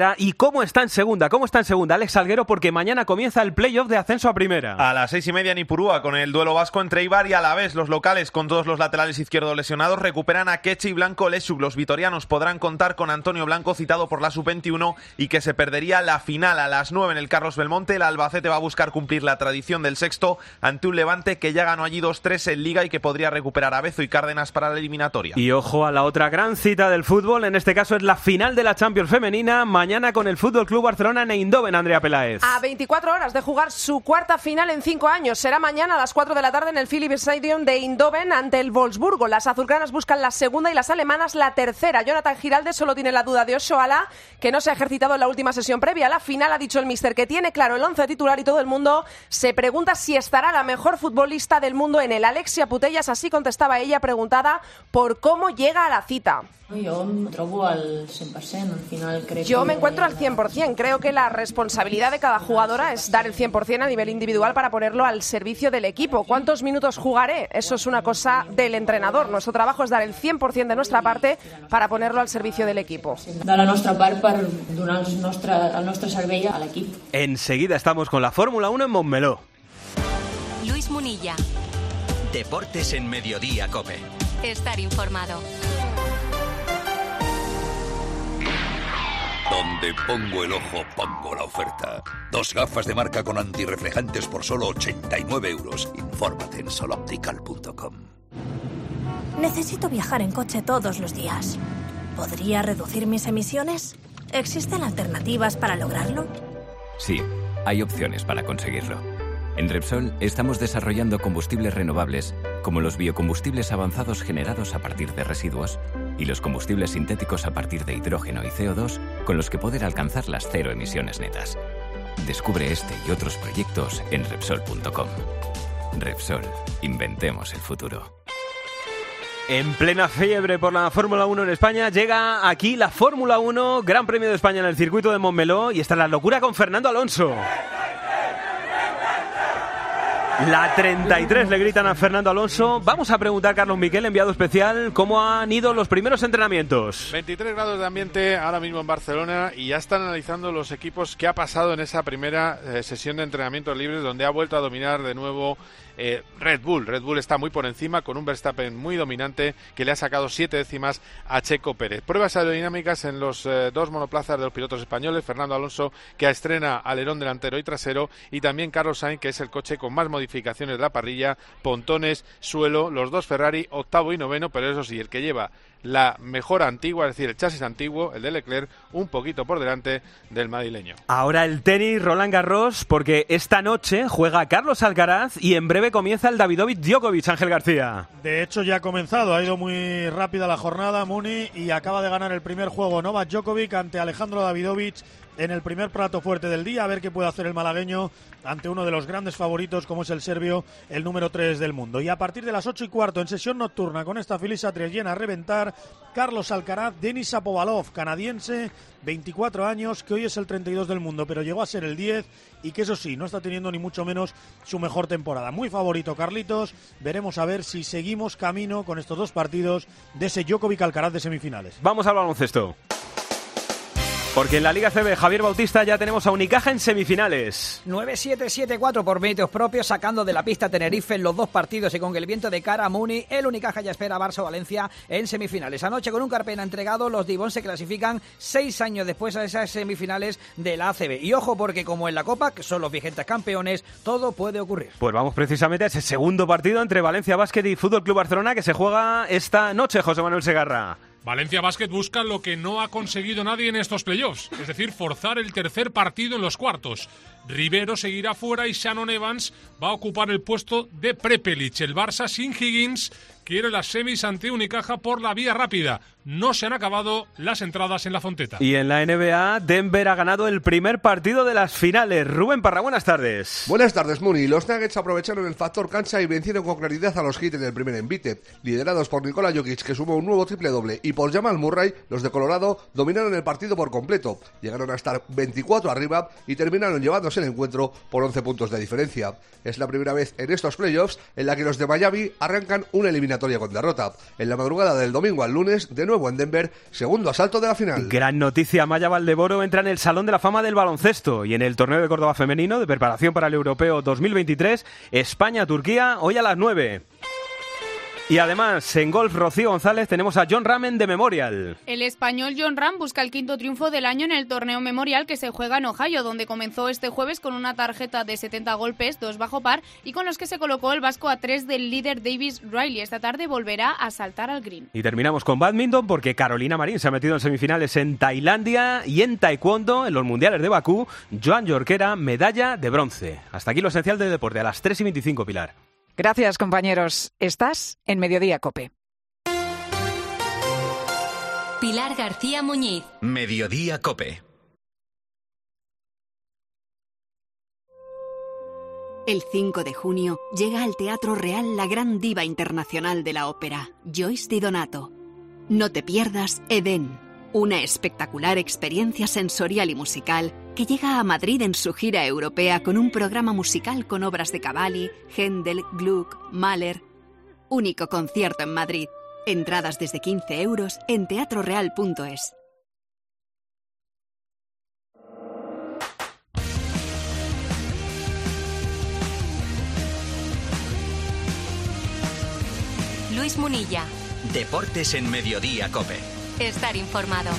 [SPEAKER 10] tercera. ¿Y cómo está en segunda? ¿Cómo está en segunda, Alex Salguero? Porque mañana comienza el playoff de ascenso a primera.
[SPEAKER 1] A las seis y media en Ipurúa, con el duelo vasco entre Eibar y Alavés. Los locales, con todos los laterales izquierdos lesionados, recuperan a Queche y Blanco Lechuk. Los vitorianos podrán contar con Antonio Blanco, citado por la sub veintiuno, y que se perdería la final a las nueve en el Carlos Belmonte. El Albacete va a buscar cumplir la tradición del sexto ante un Levante que ya ganó allí dos tres en Liga y que podría recuperar a Bezo y Cárdenas para la eliminatoria.
[SPEAKER 10] Y ojo a la otra gran cita del fútbol, en este caso es la final de la Champions femenina, mañana con el Fútbol Club Barcelona en Eindhoven, Andrea Peláez.
[SPEAKER 13] A veinticuatro horas de jugar su cuarta final en cinco años. Será mañana a las cuatro de la tarde en el Philips Stadium de Eindhoven ante el Wolfsburgo. Las azulgranas buscan la segunda y las alemanas la tercera. Jonathan Giraldes solo tiene la duda de Oshoala, que no se ha ejercitado en la última sesión previa a la final. Ha dicho el míster que tiene claro el once titular y todo el mundo se pregunta si estará la mejor futbolista del mundo en él. Alexia Putellas, así contestaba ella preguntada por cómo llega a la cita.
[SPEAKER 14] Yo me trobo al cien por ciento, al final creo
[SPEAKER 13] Yo
[SPEAKER 14] que...
[SPEAKER 13] me encuentro al cien por ciento. Creo que la responsabilidad de cada jugadora es dar el cien por ciento a nivel individual para ponerlo al servicio del equipo. ¿Cuántos minutos jugaré? Eso es una cosa del entrenador. Nuestro trabajo es dar el cien por ciento de nuestra parte para ponerlo al servicio del equipo.
[SPEAKER 14] De la nostra part per donar el nostre, el nostre servei a l'equip.
[SPEAKER 10] Enseguida estamos con la Fórmula uno en Montmeló.
[SPEAKER 4] Luis Munilla.
[SPEAKER 3] Deportes en Mediodía COPE.
[SPEAKER 4] Estar informado.
[SPEAKER 15] Donde pongo el ojo, pongo la oferta. Dos gafas de marca con antirreflejantes por solo ochenta y nueve euros. Infórmate en soloptical punto com.
[SPEAKER 16] Necesito viajar en coche todos los días. ¿Podría reducir mis emisiones? ¿Existen alternativas para lograrlo?
[SPEAKER 17] Sí, hay opciones para conseguirlo. En Repsol estamos desarrollando combustibles renovables, como los biocombustibles avanzados generados a partir de residuos y los combustibles sintéticos a partir de hidrógeno y C O dos, con los que poder alcanzar las cero emisiones netas. Descubre este y otros proyectos en Repsol punto com. Repsol, inventemos el futuro.
[SPEAKER 10] En plena fiebre por la Fórmula uno en España, llega aquí la Fórmula uno, Gran Premio de España en el circuito de Montmeló, y está la locura con Fernando Alonso. La treinta y tres le gritan a Fernando Alonso. Vamos a preguntar a Carlos Miquel, enviado especial, cómo han ido los primeros entrenamientos.
[SPEAKER 18] veintitrés grados de ambiente ahora mismo en Barcelona y ya están analizando los equipos que ha pasado en esa primera eh, sesión de entrenamientos libres, donde ha vuelto a dominar de nuevo eh, Red Bull. Red Bull está muy por encima, con un Verstappen muy dominante que le ha sacado siete décimas a Checo Pérez. Pruebas aerodinámicas en los eh, dos monoplazas de los pilotos españoles. Fernando Alonso, que estrena alerón delantero y trasero, y también Carlos Sainz, que es el coche con más modificaciones de la parrilla, pontones, suelo, los dos Ferrari, octavo y noveno, pero eso sí, el que lleva la mejora antigua, es decir, el chasis antiguo, el de Leclerc, un poquito por delante del madrileño.
[SPEAKER 10] Ahora el tenis, Roland Garros, porque esta noche juega Carlos Alcaraz y en breve comienza el Davidovich Djokovic, Ángel García.
[SPEAKER 19] De hecho ya ha comenzado, ha ido muy rápida la jornada, Muni, y acaba de ganar el primer juego Novak Djokovic ante Alejandro Davidovich en el primer plato fuerte del día, a ver qué puede hacer el malagueño ante uno de los grandes favoritos como es el serbio, el número tres del mundo. Y a partir de las ocho y cuarto en sesión nocturna con esta Filisa tres llena a reventar, Carlos Alcaraz, Denis Shapovalov, canadiense, veinticuatro años, que hoy es el treinta y dos del mundo, pero llegó a ser el diez y que eso sí, no está teniendo ni mucho menos su mejor temporada. Muy favorito Carlitos, veremos a ver si seguimos camino con estos dos partidos de ese Djokovic Alcaraz de semifinales.
[SPEAKER 10] Vamos al baloncesto. Porque en la Liga C B, Javier Bautista, ya tenemos a Unicaja en semifinales.
[SPEAKER 20] nueve siete siete cuatro por méritos propios, sacando de la pista Tenerife en los dos partidos y con el viento de cara a Muni, el Unicaja ya espera a Barça Valencia en semifinales. Anoche con un Carpena entregado, los Divón se clasifican seis años después a esas semifinales de la A C B. Y ojo, porque como en la Copa, que son los vigentes campeones, todo puede ocurrir.
[SPEAKER 10] Pues vamos precisamente a ese segundo partido entre Valencia Basket y Fútbol Club Barcelona, que se juega esta noche, José Manuel Segarra.
[SPEAKER 21] Valencia Basket busca lo que no ha conseguido nadie en estos playoffs, es decir, forzar el tercer partido en los cuartos. Rivero seguirá fuera y Shannon Evans va a ocupar el puesto de Prepelic. El Barça sin Higgins quiere las semis ante Unicaja por la vía rápida. No se han acabado las entradas en la Fonteta.
[SPEAKER 10] Y en la N B A, Denver ha ganado el primer partido de las finales. Rubén Parra, buenas tardes.
[SPEAKER 31] Buenas tardes, Muni. Los Nuggets aprovecharon el factor cancha y vencieron con claridad a los Heat en el primer envite. Liderados por Nikola Jokic, que sumó un nuevo triple doble, y por Jamal Murray, los de Colorado dominaron el partido por completo. Llegaron a estar veinticuatro arriba y terminaron llevándose el encuentro por once puntos de diferencia. Es la primera vez en estos playoffs en la que los de Miami arrancan una eliminatoria eliminatoria con derrota. En la madrugada del domingo al lunes, de nuevo en Denver, segundo asalto de la final.
[SPEAKER 10] Gran noticia, Maya Valdeboro entra en el Salón de la Fama del baloncesto y en el torneo de Córdoba femenino de preparación para el Europeo dos mil veintitrés, España-Turquía, hoy a las nueve. Y además, en golf, Rocío González, tenemos a Jon Rahm de Memorial.
[SPEAKER 2] El español Jon Rahm busca el quinto triunfo del año en el torneo Memorial que se juega en Ohio, donde comenzó este jueves con una tarjeta de setenta golpes, dos bajo par, y con los que se colocó el vasco a tres del líder Davis Riley. Esta tarde volverá a saltar al green.
[SPEAKER 10] Y terminamos con badminton porque Carolina Marín se ha metido en semifinales en Tailandia y en taekwondo, en los mundiales de Bakú, Joan Jorquera, medalla de bronce. Hasta aquí lo esencial del deporte, a las tres y veinticinco, Pilar.
[SPEAKER 5] Gracias, compañeros. Estás en Mediodía COPE.
[SPEAKER 4] Pilar García Muñiz.
[SPEAKER 3] Mediodía COPE.
[SPEAKER 6] El cinco de junio llega al Teatro Real la gran diva internacional de la ópera, Joyce Di Donato. No te pierdas Edén, una espectacular experiencia sensorial y musical que llega a Madrid en su gira europea con un programa musical con obras de Cavalli, Händel, Gluck, Mahler. Único concierto en Madrid. Entradas desde quince euros en teatro real punto es.
[SPEAKER 4] Luis Munilla.
[SPEAKER 3] Deportes en Mediodía COPE.
[SPEAKER 4] Estar informado.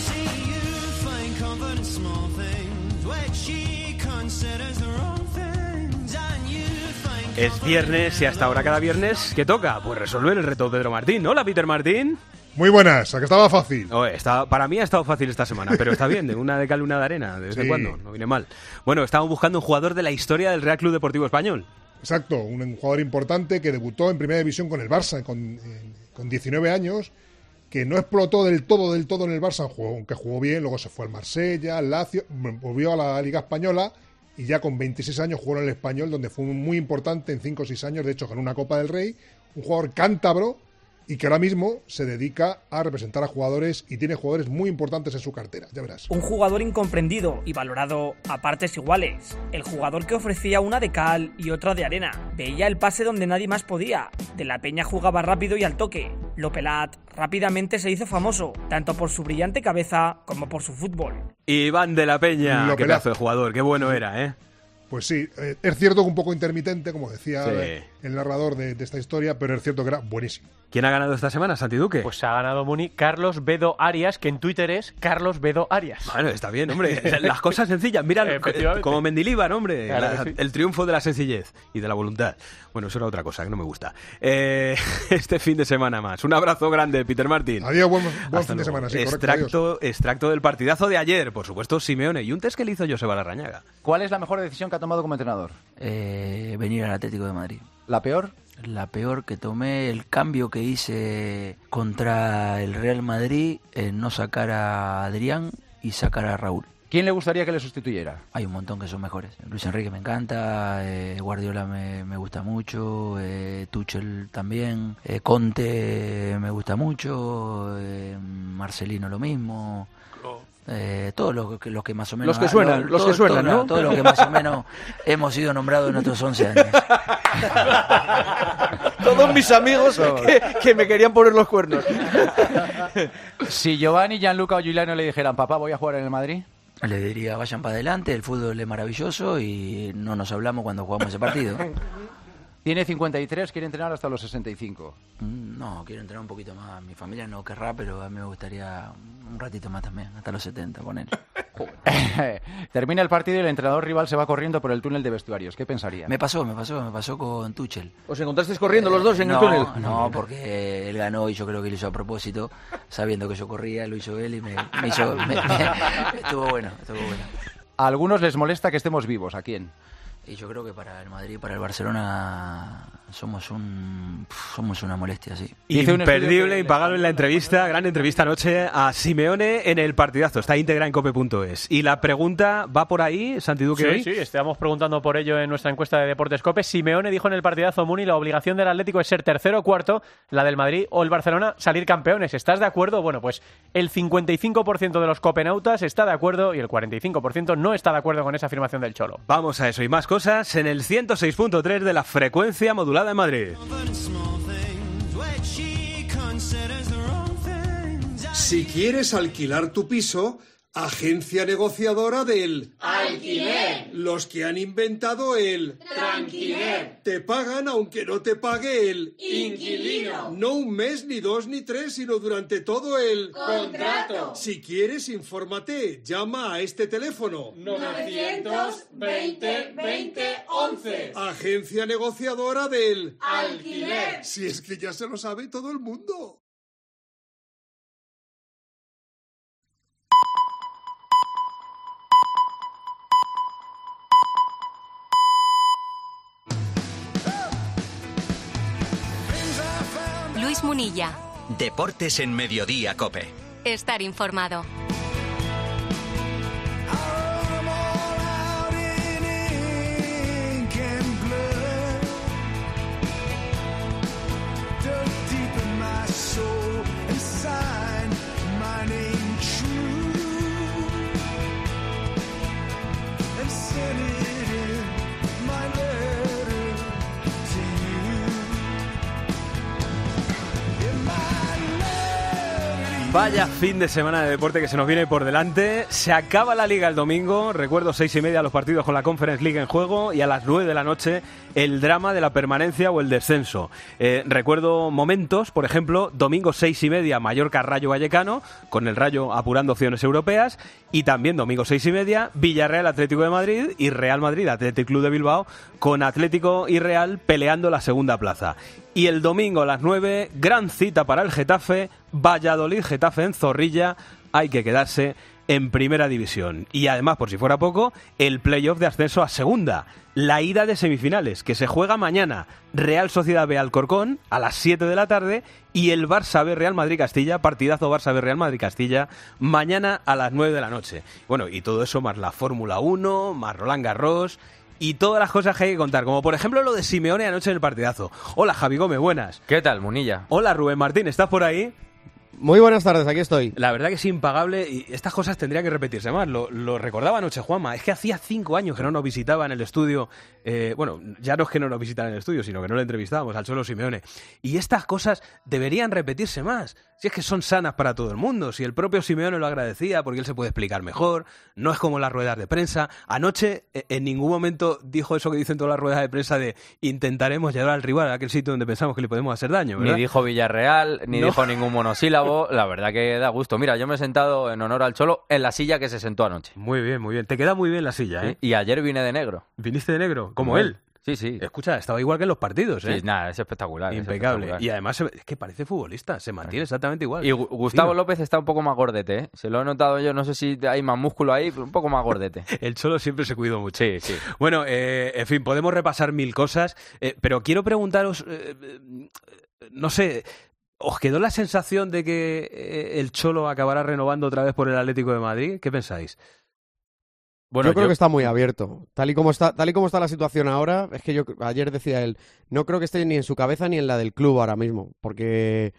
[SPEAKER 10] Es viernes y hasta ahora cada viernes, ¿qué toca? Pues resolver el reto de Pedro Martín. Hola, Peter Martín.
[SPEAKER 7] Muy buenas, a que estaba fácil.
[SPEAKER 10] Oh, está, para mí ha estado fácil esta semana, pero está bien, de una de cal, una de arena, de vez en
[SPEAKER 7] Sí.
[SPEAKER 10] cuando, no viene mal. Bueno, estamos buscando un jugador de la historia del Real Club Deportivo Español.
[SPEAKER 7] Exacto, un jugador importante que debutó en Primera División con el Barça con, eh, con diecinueve años, que no explotó del todo, del todo en el Barça, jugó, aunque jugó bien, luego se fue al Marsella, al Lazio, volvió a la Liga Española y ya con veintiséis años jugó en el Español, donde fue muy importante en cinco o seis años, de hecho ganó una Copa del Rey, un jugador cántabro y que ahora mismo se dedica a representar a jugadores y tiene jugadores muy importantes en su cartera, ya verás.
[SPEAKER 22] Un jugador incomprendido y valorado a partes iguales. El jugador que ofrecía una de cal y otra de arena. Veía el pase donde nadie más podía. De la Peña jugaba rápido y al toque. Lopelat rápidamente se hizo famoso, tanto por su brillante cabeza como por su fútbol.
[SPEAKER 10] Iván de la Peña,
[SPEAKER 7] Lopelat.
[SPEAKER 10] qué pedazo de jugador, qué bueno era, ¿eh?
[SPEAKER 7] Pues sí, eh, es cierto que un poco intermitente, como decía
[SPEAKER 10] Sí.
[SPEAKER 7] eh, el narrador de, de esta historia, pero es cierto que era buenísimo.
[SPEAKER 10] ¿Quién ha ganado esta semana, Santi Duque?
[SPEAKER 23] Pues ha ganado Muni Carlos Bedo Arias, que en Twitter es Carlos Bedo Arias.
[SPEAKER 10] Bueno, está bien, hombre. Las cosas sencillas. Mira,
[SPEAKER 23] Efectivamente.
[SPEAKER 10] como Mendilibar, hombre.
[SPEAKER 23] Claro
[SPEAKER 10] La-
[SPEAKER 23] que sí.
[SPEAKER 10] El triunfo de la sencillez y de la voluntad. Bueno, eso era otra cosa que no me gusta. Eh, este fin de semana más. Un abrazo grande, Peter Martín.
[SPEAKER 7] Adiós, buen, buen
[SPEAKER 10] Hasta
[SPEAKER 7] fin de
[SPEAKER 10] luego.
[SPEAKER 7] semana, sí, correcto,
[SPEAKER 10] extracto, extracto del partidazo de ayer. Por supuesto, Simeone. Y un test que le hizo Joseba Larrañaga.
[SPEAKER 24] ¿Cuál es la mejor decisión que ha tomado como entrenador?
[SPEAKER 25] Eh, venir al Atlético de Madrid.
[SPEAKER 24] ¿La peor?
[SPEAKER 25] La peor que tomé, el cambio que hice contra el Real Madrid, en no sacar a Adrián y sacar a Raúl.
[SPEAKER 24] ¿Quién le gustaría que le sustituyera?
[SPEAKER 25] Hay un montón que son mejores. Luis Enrique me encanta, eh, Guardiola me, me gusta mucho, eh, Tuchel también, eh, Conte me gusta mucho, eh, Marcelino lo mismo. Eh, todos los que, los que más o menos...
[SPEAKER 24] Los que suenan,
[SPEAKER 25] lo-
[SPEAKER 24] los
[SPEAKER 25] todo-
[SPEAKER 24] que suenan,
[SPEAKER 25] todo-
[SPEAKER 24] ¿no?
[SPEAKER 25] Todo lo que más o menos hemos sido nombrados en nuestros once años.
[SPEAKER 24] Todos mis amigos que, que me querían poner los cuernos. Si Giovanni, Gianluca o Giuliano le dijeran, papá, voy a jugar en el Madrid...
[SPEAKER 25] Le diría, vayan para adelante, el fútbol es maravilloso y no nos hablamos cuando jugamos ese partido.
[SPEAKER 24] Tiene cincuenta y tres, quiere entrenar hasta los sesenta y cinco.
[SPEAKER 25] Mm, No, quiero entrenar un poquito más. Mi familia no querrá, pero a mí me gustaría un ratito más también, hasta los setenta, poner.
[SPEAKER 24] Termina el partido y el entrenador rival se va corriendo por el túnel de vestuarios. ¿Qué pensaría?
[SPEAKER 25] Me pasó, me pasó, me pasó con Tuchel.
[SPEAKER 24] ¿Os encontrasteis corriendo los dos en
[SPEAKER 25] no,
[SPEAKER 24] el túnel?
[SPEAKER 25] No, porque él ganó y yo creo que lo hizo a propósito, sabiendo que yo corría, lo hizo él y me, me hizo... me- me- estuvo bueno, estuvo bueno.
[SPEAKER 24] A algunos les molesta que estemos vivos. ¿A quién?
[SPEAKER 25] Y yo creo que para el Madrid y para el Barcelona somos un somos una molestia, sí.
[SPEAKER 10] Imperdible, impagable en la entrevista, gran entrevista anoche a Simeone en el partidazo. Está íntegra en cope punto es. Y la pregunta va por ahí, Santi Duque.
[SPEAKER 23] Sí,
[SPEAKER 10] hoy.
[SPEAKER 23] sí, estamos preguntando por ello en nuestra encuesta de Deportes COPE. Simeone dijo en el partidazo Muni, la obligación del Atlético es ser tercero o cuarto, la del Madrid o el Barcelona salir campeones. ¿Estás de acuerdo? Bueno, pues el cincuenta y cinco por ciento de los copenautas está de acuerdo y el cuarenta y cinco por ciento no está de acuerdo con esa afirmación del Cholo.
[SPEAKER 10] Vamos a eso y más cosas en el ciento seis punto tres de la frecuencia modulada en Madrid.
[SPEAKER 1] Si quieres alquilar tu piso, agencia negociadora del
[SPEAKER 8] alquiler.
[SPEAKER 1] Los que han inventado el
[SPEAKER 8] tranquiler.
[SPEAKER 1] Te pagan aunque no te pague el
[SPEAKER 8] inquilino.
[SPEAKER 1] No un mes, ni dos, ni tres, sino durante todo el
[SPEAKER 8] contrato.
[SPEAKER 1] Si quieres, infórmate. Llama a este teléfono.
[SPEAKER 8] novecientos veinte veinte once.
[SPEAKER 1] Agencia negociadora del
[SPEAKER 8] alquiler.
[SPEAKER 1] Si es que ya se lo sabe todo el mundo.
[SPEAKER 4] Luis Munilla.
[SPEAKER 3] Deportes en Mediodía COPE.
[SPEAKER 4] Estar informado.
[SPEAKER 10] Vaya fin de semana de deporte que se nos viene por delante. Se acaba la Liga el domingo. Recuerdo seis y media los partidos con la Conference League en juego y a las nueve de la noche el drama de la permanencia o el descenso. Eh, recuerdo momentos, por ejemplo, domingo seis y media Mallorca Rayo Vallecano, con el Rayo apurando opciones europeas, y también domingo seis y media Villarreal Atlético de Madrid y Real Madrid Athletic Club de Bilbao, con Atlético y Real peleando la segunda plaza. Y el domingo a las nueve, gran cita para el Getafe, Valladolid-Getafe en Zorrilla. Hay que quedarse en primera división. Y además, por si fuera poco, el playoff de ascenso a segunda. La ida de semifinales, que se juega mañana. Real Sociedad B Alcorcón a las siete de la tarde y el Barça B Real Madrid Castilla, partidazo Barça B Real Madrid Castilla, mañana a las nueve de la noche. Bueno, y todo eso más la Fórmula uno, más Roland Garros y todas las cosas que hay que contar, como por ejemplo lo de Simeone anoche en el partidazo. Hola Javi Gómez, buenas.
[SPEAKER 24] ¿Qué tal, Munilla?
[SPEAKER 10] Hola Rubén Martín, ¿estás por ahí?
[SPEAKER 9] Muy buenas tardes, aquí estoy.
[SPEAKER 10] La verdad que es impagable y estas cosas tendrían que repetirse más. Lo, lo recordaba anoche Juanma, es que hacía cinco años que no nos visitaba en el estudio. Eh, bueno, ya no es que no nos visitara en el estudio, sino que no le entrevistábamos al Cholo Simeone. Y estas cosas deberían repetirse más. Si es que son sanas para todo el mundo, si el propio Simeone lo agradecía porque él se puede explicar mejor, no es como las ruedas de prensa. Anoche en ningún momento dijo eso que dicen todas las ruedas de prensa de intentaremos llevar al rival a aquel sitio donde pensamos que le podemos hacer daño, ¿verdad?
[SPEAKER 24] Ni dijo Villarreal, ni
[SPEAKER 10] no. dijo
[SPEAKER 24] ningún monosílabo. La verdad que da gusto. Mira, yo me he sentado en honor al Cholo en la silla que se sentó anoche.
[SPEAKER 10] Muy bien, muy bien. Te queda muy bien la silla, ¿eh?
[SPEAKER 24] Sí, y ayer vine de negro.
[SPEAKER 10] ¿Viniste de negro? Como, Como él. él.
[SPEAKER 24] Sí, sí.
[SPEAKER 10] Escucha, estaba igual que en los partidos, ¿eh?
[SPEAKER 24] Sí, nada, es espectacular.
[SPEAKER 10] Impecable.
[SPEAKER 24] Es espectacular.
[SPEAKER 10] Y además es que parece futbolista, se mantiene exactamente igual.
[SPEAKER 24] Y Gustavo Fino. López está un poco más gordete, ¿eh? Se lo he notado yo, no sé si hay más músculo ahí, pero un poco más gordete.
[SPEAKER 10] El Cholo siempre se cuidó mucho.
[SPEAKER 24] Sí, sí.
[SPEAKER 10] Bueno, eh, en fin, podemos repasar mil cosas, eh, pero quiero preguntaros, eh, no sé... ¿Os quedó la sensación de que el Cholo acabará renovando otra vez por el Atlético de Madrid? ¿Qué pensáis?
[SPEAKER 9] Bueno, yo creo yo... que está muy abierto. Tal y como está, tal y como está la situación ahora, es que yo ayer decía él, no creo que esté ni en su cabeza ni en la del club ahora mismo, porque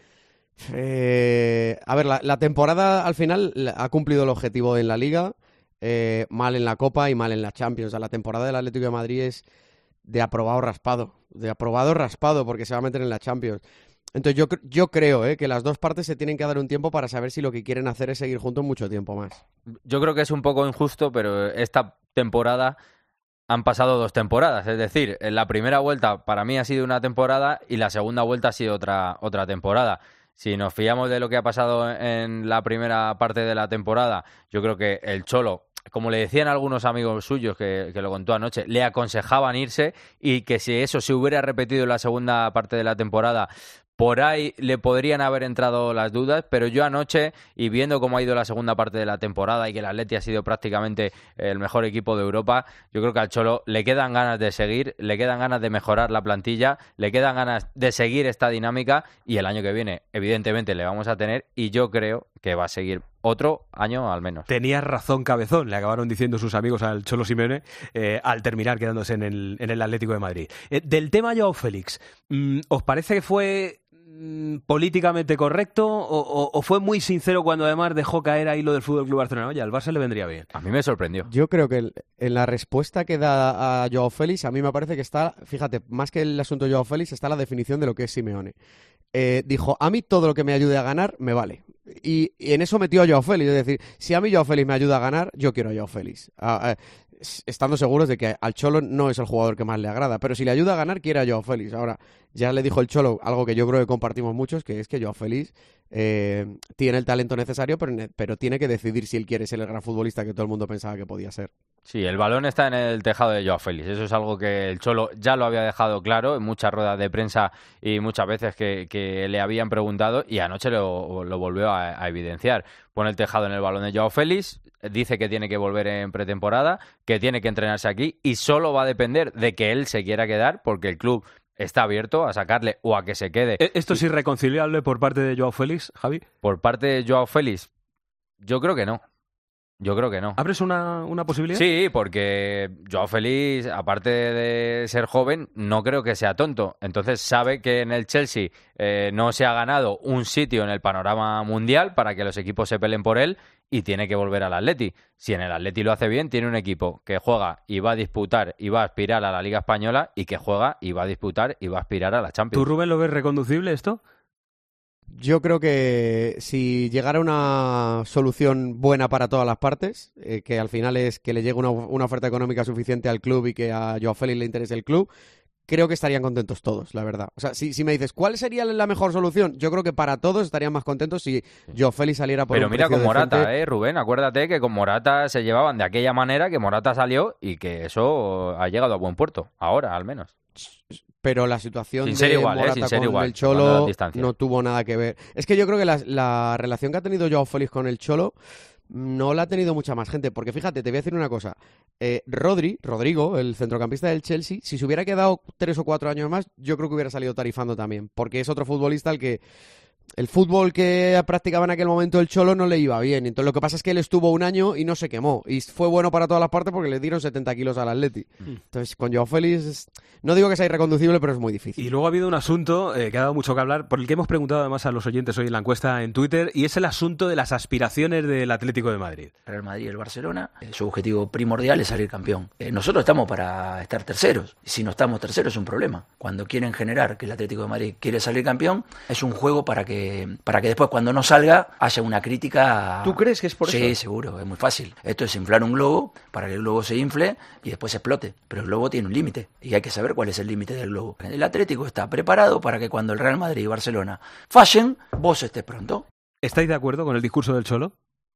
[SPEAKER 9] eh, a ver, la, la temporada al final ha cumplido el objetivo en la Liga, eh, mal en la Copa y mal en la Champions. O sea, la temporada del Atlético de Madrid es de aprobado raspado, de aprobado raspado porque se va a meter en la Champions. Entonces yo, yo creo eh, que las dos partes se tienen que dar un tiempo para saber si lo que quieren hacer es seguir juntos mucho tiempo más.
[SPEAKER 24] Yo creo que es un poco injusto, pero esta temporada han pasado dos temporadas. Es decir, en la primera vuelta para mí ha sido una temporada y la segunda vuelta ha sido otra, otra temporada. Si nos fiamos de lo que ha pasado en la primera parte de la temporada, yo creo que el Cholo, como le decían algunos amigos suyos que, que lo contó anoche, le aconsejaban irse y que si eso se hubiera repetido en la segunda parte de la temporada, por ahí le podrían haber entrado las dudas, pero yo anoche, y viendo cómo ha ido la segunda parte de la temporada y que el Atleti ha sido prácticamente el mejor equipo de Europa, yo creo que al Cholo le quedan ganas de seguir, le quedan ganas de mejorar la plantilla, le quedan ganas de seguir esta dinámica y el año que viene, evidentemente, le vamos a tener y yo creo que va a seguir otro año al menos.
[SPEAKER 10] Tenías razón, cabezón, le acabaron diciendo sus amigos al Cholo Simeone eh, al terminar quedándose en el, en el Atlético de Madrid. Eh, del tema Joao Félix, ¿os parece que fue políticamente correcto o, o, o fue muy sincero cuando además dejó caer ahí lo del F C Barcelona? Oye, al Barça le vendría bien.
[SPEAKER 24] A mí me sorprendió.
[SPEAKER 9] Yo creo que el, en la respuesta que da a Joao Félix, a mí me parece que está, fíjate, más que el asunto de Joao Félix, está la definición de lo que es Simeone. eh, dijo, a mí todo lo que me ayude a ganar me vale. Y, y en eso metió a Joao Félix. Es decir, si a mí Joao Félix me ayuda a ganar, yo quiero a Joao Félix. A, a, estando seguros de que al Cholo no es el jugador que más le agrada, pero si le ayuda a ganar, quiere a Joao Félix. Ahora, ya le dijo el Cholo algo que yo creo que compartimos muchos, que es que Joao Félix eh, tiene el talento necesario, pero, pero tiene que decidir si él quiere ser el gran futbolista que todo el mundo pensaba que podía ser.
[SPEAKER 24] Sí, el balón está en el tejado de Joao Félix. Eso es algo que el Cholo ya lo había dejado claro en muchas ruedas de prensa y muchas veces que, que le habían preguntado, y anoche lo, lo volvió a, a evidenciar. Pone el tejado en el balón de Joao Félix, dice que tiene que volver en pretemporada, que tiene que entrenarse aquí y solo va a depender de que él se quiera quedar, porque el club está abierto a sacarle o a que se quede.
[SPEAKER 10] ¿Esto es irreconciliable por parte de Joao Félix, Javi?
[SPEAKER 24] Por parte de Joao Félix, yo creo que no. Yo creo que no.
[SPEAKER 10] ¿Abres una, una posibilidad?
[SPEAKER 24] Sí, porque Joao Félix, aparte de ser joven, no creo que sea tonto. Entonces sabe que en el Chelsea eh, no se ha ganado un sitio en el panorama mundial para que los equipos se peleen por él y tiene que volver al Atleti. Si en el Atleti lo hace bien, tiene un equipo que juega y va a disputar y va a aspirar a la Liga Española y que juega y va a disputar y va a aspirar a la Champions.
[SPEAKER 10] ¿Tú, Rubén, lo ves reconducible esto?
[SPEAKER 9] Yo creo que si llegara una solución buena para todas las partes, eh, que al final es que le llegue una, una oferta económica suficiente al club y que a Joao Félix le interese el club, creo que estarían contentos todos, la verdad. O sea, si, si me dices, ¿cuál sería la mejor solución? Yo creo que para todos estarían más contentos si Joao Félix saliera por
[SPEAKER 24] Pero
[SPEAKER 9] un
[SPEAKER 24] mira
[SPEAKER 9] precio
[SPEAKER 24] con Morata,
[SPEAKER 9] decente.
[SPEAKER 24] eh, Rubén, acuérdate que con Morata se llevaban de aquella manera, que Morata salió y que eso ha llegado a buen puerto, ahora al menos.
[SPEAKER 9] Pero la situación
[SPEAKER 24] sin ser
[SPEAKER 9] de
[SPEAKER 24] igual,
[SPEAKER 9] Morata
[SPEAKER 24] eh, sin ser
[SPEAKER 9] con
[SPEAKER 24] igual,
[SPEAKER 9] el Cholo
[SPEAKER 24] las
[SPEAKER 9] no tuvo nada que ver. Es que yo creo que la, la relación que ha tenido Joao Félix con el Cholo no la ha tenido mucha más gente. Porque fíjate, te voy a decir una cosa. Eh, Rodri, Rodrigo, el centrocampista del Chelsea, si se hubiera quedado tres o cuatro años más, yo creo que hubiera salido tarifando también. Porque es otro futbolista al que... El fútbol que practicaba en aquel momento el Cholo no le iba bien. Entonces lo que pasa es que él estuvo un año y no se quemó. Y fue bueno para todas las partes porque le dieron setenta kilos al Atleti. Mm. Entonces con Joao Félix, no digo que sea irreconducible, pero es muy difícil.
[SPEAKER 10] Y luego ha habido un asunto eh, que ha dado mucho que hablar, por el que hemos preguntado además a los oyentes hoy en la encuesta en Twitter, y es el asunto de las aspiraciones del Atlético de Madrid.
[SPEAKER 25] Real Madrid y el Barcelona, eh, su objetivo primordial es salir campeón. Eh, nosotros estamos para estar terceros. Y si no estamos terceros es un problema. Cuando quieren generar que el Atlético de Madrid quiere salir campeón, es un juego para que, para que después cuando no salga haya una crítica.
[SPEAKER 24] ¿Tú crees que es por
[SPEAKER 25] sí,
[SPEAKER 24] eso?
[SPEAKER 25] Sí, seguro, es muy fácil. Esto es inflar un globo para que el globo se infle y después explote. Pero el globo tiene un límite y hay que saber cuál es el límite del globo. El Atlético está preparado para que cuando el Real Madrid y Barcelona fallen, vos estés pronto.
[SPEAKER 10] ¿Estáis de acuerdo con el discurso del Cholo?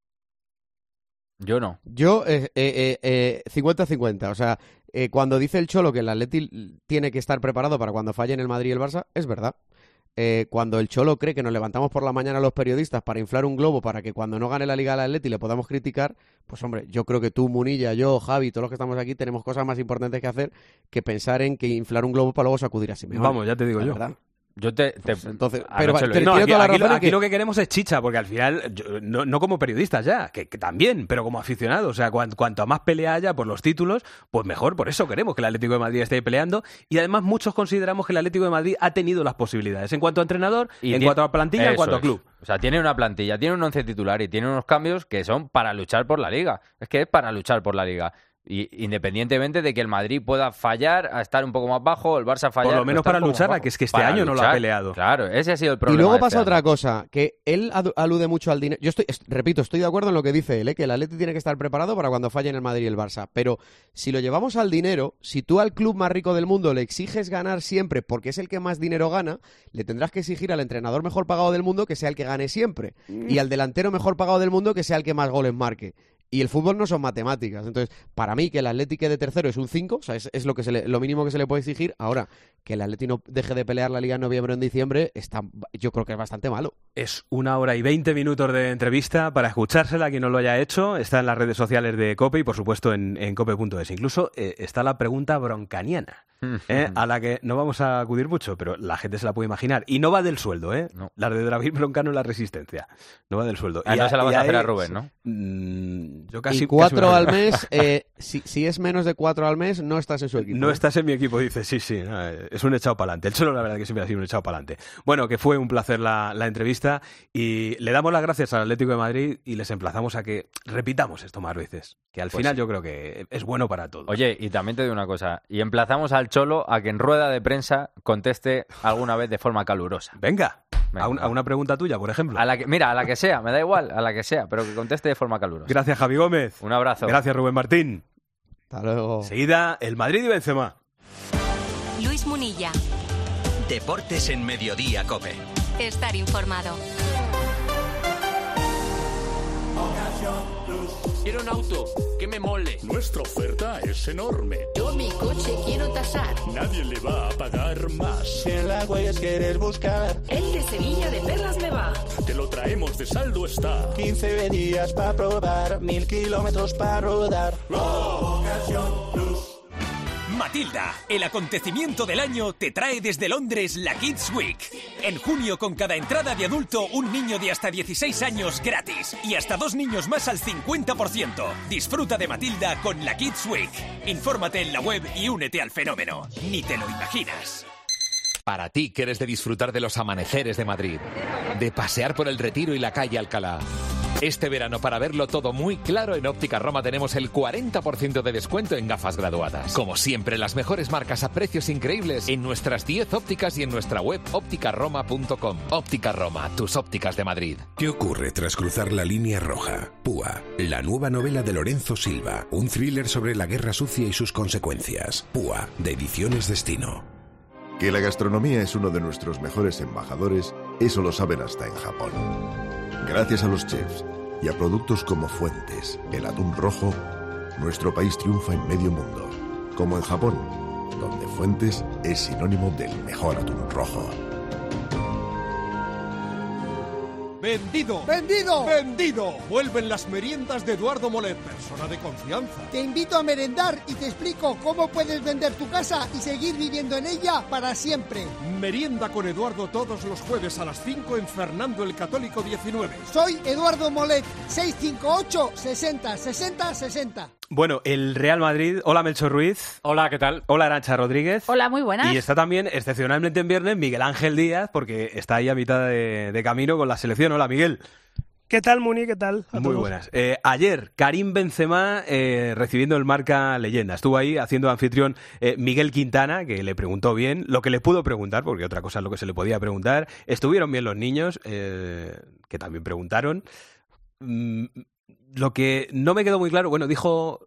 [SPEAKER 24] Yo no.
[SPEAKER 9] Yo, eh, eh, eh, cincuenta cincuenta. O sea, eh, cuando dice el Cholo que el Atleti tiene que estar preparado para cuando fallen el Madrid y el Barça, es verdad. Eh, cuando el Cholo cree que nos levantamos por la mañana los periodistas para inflar un globo para que cuando no gane la Liga del Atleti le podamos criticar, pues hombre, yo creo que tú, Munilla, yo, Javi, todos los que estamos aquí tenemos cosas más importantes que hacer que pensar en que inflar un globo para luego sacudir a Simeone.
[SPEAKER 10] Vamos, ya te digo yo.
[SPEAKER 24] ¿Verdad? Yo te... te
[SPEAKER 9] pues entonces,
[SPEAKER 24] pero
[SPEAKER 9] pero,
[SPEAKER 24] lo
[SPEAKER 9] pero
[SPEAKER 10] no, aquí,
[SPEAKER 9] toda la
[SPEAKER 10] aquí,
[SPEAKER 9] razón
[SPEAKER 10] aquí
[SPEAKER 9] que...
[SPEAKER 10] lo que queremos es chicha, porque al final, yo, no, no como periodistas ya, que, que también, pero como aficionados, o sea, cuanto, cuanto más pelea haya por los títulos, pues mejor, por eso queremos que el Atlético de Madrid esté peleando, y además muchos consideramos que el Atlético de Madrid ha tenido las posibilidades, en cuanto a entrenador,
[SPEAKER 24] y
[SPEAKER 10] en
[SPEAKER 24] tiene...
[SPEAKER 10] cuanto a plantilla, en cuanto a club.
[SPEAKER 24] O sea, tiene una plantilla, tiene un once titular y tiene unos cambios que son para luchar por la Liga. Es que es para luchar por la Liga. Y independientemente de que el Madrid pueda fallar, a estar un poco más bajo, el Barça fallar...
[SPEAKER 10] Por lo menos para luchar, a que es que este
[SPEAKER 24] para
[SPEAKER 10] año
[SPEAKER 24] luchar,
[SPEAKER 10] no lo ha peleado.
[SPEAKER 24] Claro, ese ha sido el problema.
[SPEAKER 9] Y luego
[SPEAKER 24] de
[SPEAKER 9] pasa
[SPEAKER 24] este
[SPEAKER 9] otra
[SPEAKER 24] año.
[SPEAKER 9] cosa, que él alude mucho al dinero. Yo estoy, est- repito, estoy de acuerdo en lo que dice él, ¿eh? Que el Atleti tiene que estar preparado para cuando fallen el Madrid y el Barça. Pero si lo llevamos al dinero, si tú al club más rico del mundo le exiges ganar siempre porque es el que más dinero gana, le tendrás que exigir al entrenador mejor pagado del mundo que sea el que gane siempre. Y al delantero mejor pagado del mundo que sea el que más goles marque. Y el fútbol no son matemáticas. Entonces, para mí, que el Atleti quede tercero es un cinco, o sea, es, es lo, que se le, lo mínimo que se le puede exigir. Ahora, que el Atleti no deje de pelear la Liga en noviembre o en diciembre, está, yo creo que es bastante malo.
[SPEAKER 10] Es una hora y veinte minutos de entrevista para escuchársela, quien no lo haya hecho. Está en las redes sociales de COPE y, por supuesto, en, en cope punto es. Incluso eh, está la pregunta broncaniana, ¿eh? a la que no vamos a acudir mucho, pero la gente se la puede imaginar. Y no va del sueldo, ¿eh?
[SPEAKER 24] No.
[SPEAKER 10] La de David Broncano es la resistencia. No va del sueldo.
[SPEAKER 24] Ah,
[SPEAKER 10] y
[SPEAKER 24] no
[SPEAKER 10] a,
[SPEAKER 24] se la vas a hacer
[SPEAKER 10] ahí,
[SPEAKER 24] a Rubén, ¿no?
[SPEAKER 10] Mmm, yo casi,
[SPEAKER 9] y cuatro
[SPEAKER 10] casi
[SPEAKER 9] al mes, eh, si, si es menos de cuatro al mes, no estás en su equipo.
[SPEAKER 10] No estás en mi equipo, dice, sí, sí, no, es un echado para adelante. El Cholo, la verdad, que siempre ha sido un echado para adelante. Bueno, que fue un placer la, la entrevista y le damos las gracias al Atlético de Madrid y les emplazamos a que repitamos esto más veces, que al
[SPEAKER 24] Pues
[SPEAKER 10] final
[SPEAKER 24] sí.
[SPEAKER 10] yo creo que es bueno para todos.
[SPEAKER 24] Oye, y también te digo una cosa, y emplazamos al Cholo a que en rueda de prensa conteste alguna vez de forma calurosa.
[SPEAKER 10] Venga. A, un, a una pregunta tuya, por ejemplo.
[SPEAKER 24] A la que, mira, a la que sea, me da igual, a la que sea, pero que conteste de forma calurosa.
[SPEAKER 10] Gracias, Javi Gómez.
[SPEAKER 24] Un abrazo.
[SPEAKER 10] Gracias, Rubén Martín.
[SPEAKER 9] Hasta luego.
[SPEAKER 10] Enseguida, el Madrid y Benzema.
[SPEAKER 4] Luis Munilla.
[SPEAKER 3] Deportes en Mediodía, COPE.
[SPEAKER 4] Estar informado.
[SPEAKER 11] Quiero un auto que me mole.
[SPEAKER 12] Nuestra oferta es enorme.
[SPEAKER 13] Yo mi coche quiero tasar.
[SPEAKER 12] Nadie le va a pagar más.
[SPEAKER 13] Si en las huellas quieres buscar, el de Sevilla de Perlas me va.
[SPEAKER 12] Te lo traemos de saldo está.
[SPEAKER 13] quince días para probar, mil kilómetros para rodar.
[SPEAKER 12] Ocasión Plus.
[SPEAKER 14] Matilda, el acontecimiento del año, te trae desde Londres la Kids Week. En junio, con cada entrada de adulto, un niño de hasta dieciséis años gratis y hasta dos niños más al cincuenta por ciento. Disfruta de Matilda con la Kids Week. Infórmate en la web y únete al fenómeno. Ni te lo imaginas.
[SPEAKER 15] Para ti que eres de disfrutar de los amaneceres de Madrid, de pasear por el Retiro y la calle Alcalá. Este verano, para verlo todo muy claro, en Óptica Roma tenemos el cuarenta por ciento de descuento en gafas graduadas. Como siempre, las mejores marcas a precios increíbles en nuestras diez ópticas y en nuestra web óptica roma punto com. Óptica Roma, tus ópticas de Madrid.
[SPEAKER 16] ¿Qué ocurre tras cruzar la línea roja? Púa, la nueva novela de Lorenzo Silva, un thriller sobre la guerra sucia y sus consecuencias. Púa, de Ediciones Destino.
[SPEAKER 26] Que la gastronomía es uno de nuestros mejores embajadores, eso lo saben hasta en Japón. Gracias a los chefs y a productos como Fuentes, el atún rojo, nuestro país triunfa en medio mundo, como en Japón, donde Fuentes es sinónimo del mejor atún rojo.
[SPEAKER 1] ¡Vendido! ¡Vendido! ¡Vendido! Vuelven las meriendas de Eduardo Molet, persona de confianza.
[SPEAKER 27] Te invito a merendar y te explico cómo puedes vender tu casa y seguir viviendo en ella para siempre.
[SPEAKER 1] Merienda con Eduardo todos los jueves a las cinco en Fernando el Católico diecinueve.
[SPEAKER 27] Soy Eduardo Molet, seis cinco ocho, sesenta, sesenta, sesenta.
[SPEAKER 10] Bueno, el Real Madrid. Hola, Melchor Ruiz.
[SPEAKER 23] Hola, ¿qué tal?
[SPEAKER 10] Hola, Arantxa Rodríguez.
[SPEAKER 2] Hola, muy buenas.
[SPEAKER 10] Y está también, excepcionalmente en viernes, Miguel Ángel Díaz, porque está ahí a mitad de, de camino con la selección. Hola, Miguel.
[SPEAKER 28] ¿Qué tal, Muni? ¿Qué tal? A
[SPEAKER 10] Muy
[SPEAKER 28] todos.
[SPEAKER 10] buenas. Eh, ayer, Karim Benzema eh, recibiendo el Marca Leyenda. Estuvo ahí haciendo anfitrión eh, Miguel Quintana, que le preguntó bien lo que le pudo preguntar, porque otra cosa es lo que se le podía preguntar. Estuvieron bien los niños, eh, que también preguntaron. Mm, lo que no me quedó muy claro, bueno, dijo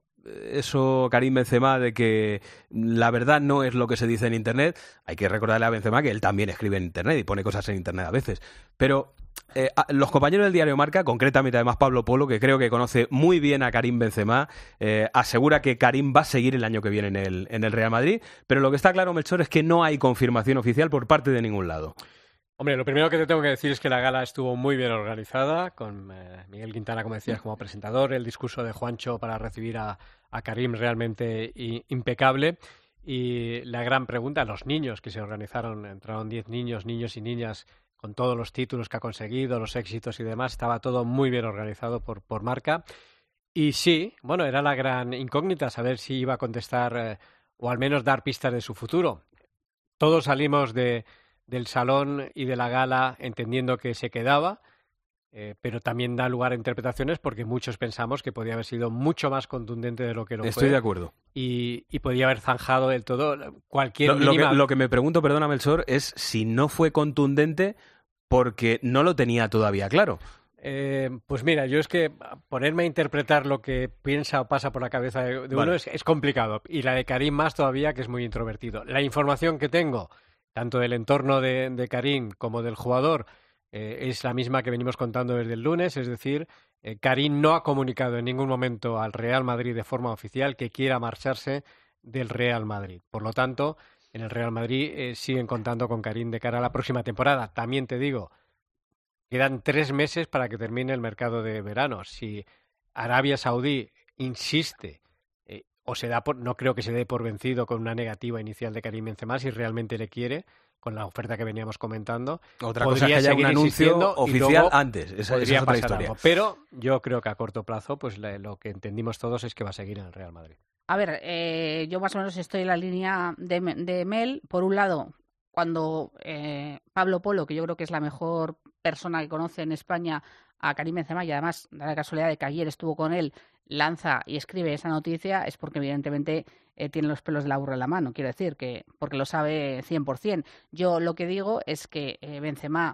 [SPEAKER 10] eso Karim Benzema de que la verdad no es lo que se dice en Internet. Hay que recordarle a Benzema que él también escribe en Internet y pone cosas en Internet a veces. Pero eh, a, los compañeros del diario Marca, concretamente además Pablo Polo, que creo que conoce muy bien a Karim Benzema, eh, asegura que Karim va a seguir el año que viene en el, en el Real Madrid. Pero lo que está claro, Melchor, es que no hay confirmación oficial por parte de ningún lado.
[SPEAKER 23] Hombre, lo primero que te tengo que decir es que la gala estuvo muy bien organizada, con eh, Miguel Quintana, como decías, como presentador, el discurso de Juancho para recibir a, a Karim realmente i, impecable, y la gran pregunta, los niños que se organizaron, entraron diez niños, niños y niñas, con todos los títulos que ha conseguido, los éxitos y demás, estaba todo muy bien organizado por, por Marca, y sí, bueno, era la gran incógnita, saber si iba a contestar, eh, o al menos dar pistas de su futuro. Todos salimos de... del salón y de la gala entendiendo que se quedaba, eh, pero también da lugar a interpretaciones porque muchos pensamos que podía haber sido mucho más contundente de lo que lo fue.
[SPEAKER 10] Estoy de acuerdo.
[SPEAKER 23] Y, y podía haber zanjado del todo cualquier
[SPEAKER 10] lo,
[SPEAKER 23] mínima...
[SPEAKER 10] lo, que, lo que me pregunto, perdona Melchor, es si no fue contundente porque no lo tenía todavía claro.
[SPEAKER 23] Eh, pues mira, yo es que ponerme a interpretar lo que piensa o pasa por la cabeza de, de
[SPEAKER 10] Vale.
[SPEAKER 23] uno es, es complicado. Y la de Karim más todavía, que es muy introvertido. La información que tengo, tanto del entorno de, de Karim como del jugador, eh, es la misma que venimos contando desde el lunes, es decir, eh, Karim no ha comunicado en ningún momento al Real Madrid de forma oficial que quiera marcharse del Real Madrid. Por lo tanto, en el Real Madrid eh, siguen contando con Karim de cara a la próxima temporada. También te digo, quedan tres meses para que termine el mercado de verano. Si Arabia Saudí insiste o se da por, no creo que se dé por vencido con una negativa inicial de Karim Benzema, si realmente le quiere, con la oferta que veníamos comentando.
[SPEAKER 10] Otra cosa es que haya un anuncio oficial antes, esa,
[SPEAKER 23] podría
[SPEAKER 10] esa es otra
[SPEAKER 23] pasar
[SPEAKER 10] historia.
[SPEAKER 23] Algo. Pero yo creo que a corto plazo, pues le, lo que entendimos todos es que va a seguir en el Real Madrid.
[SPEAKER 2] A ver, eh, yo más o menos estoy en la línea de, de Mel. Por un lado, cuando eh, Pablo Polo, que yo creo que es la mejor persona que conoce en España a Karim Benzema, y además da la casualidad de que ayer estuvo con él, lanza y escribe esa noticia, es porque evidentemente eh, tiene los pelos de la burra en la mano, quiero decir, que porque lo sabe cien por ciento. Yo lo que digo es que eh, Benzema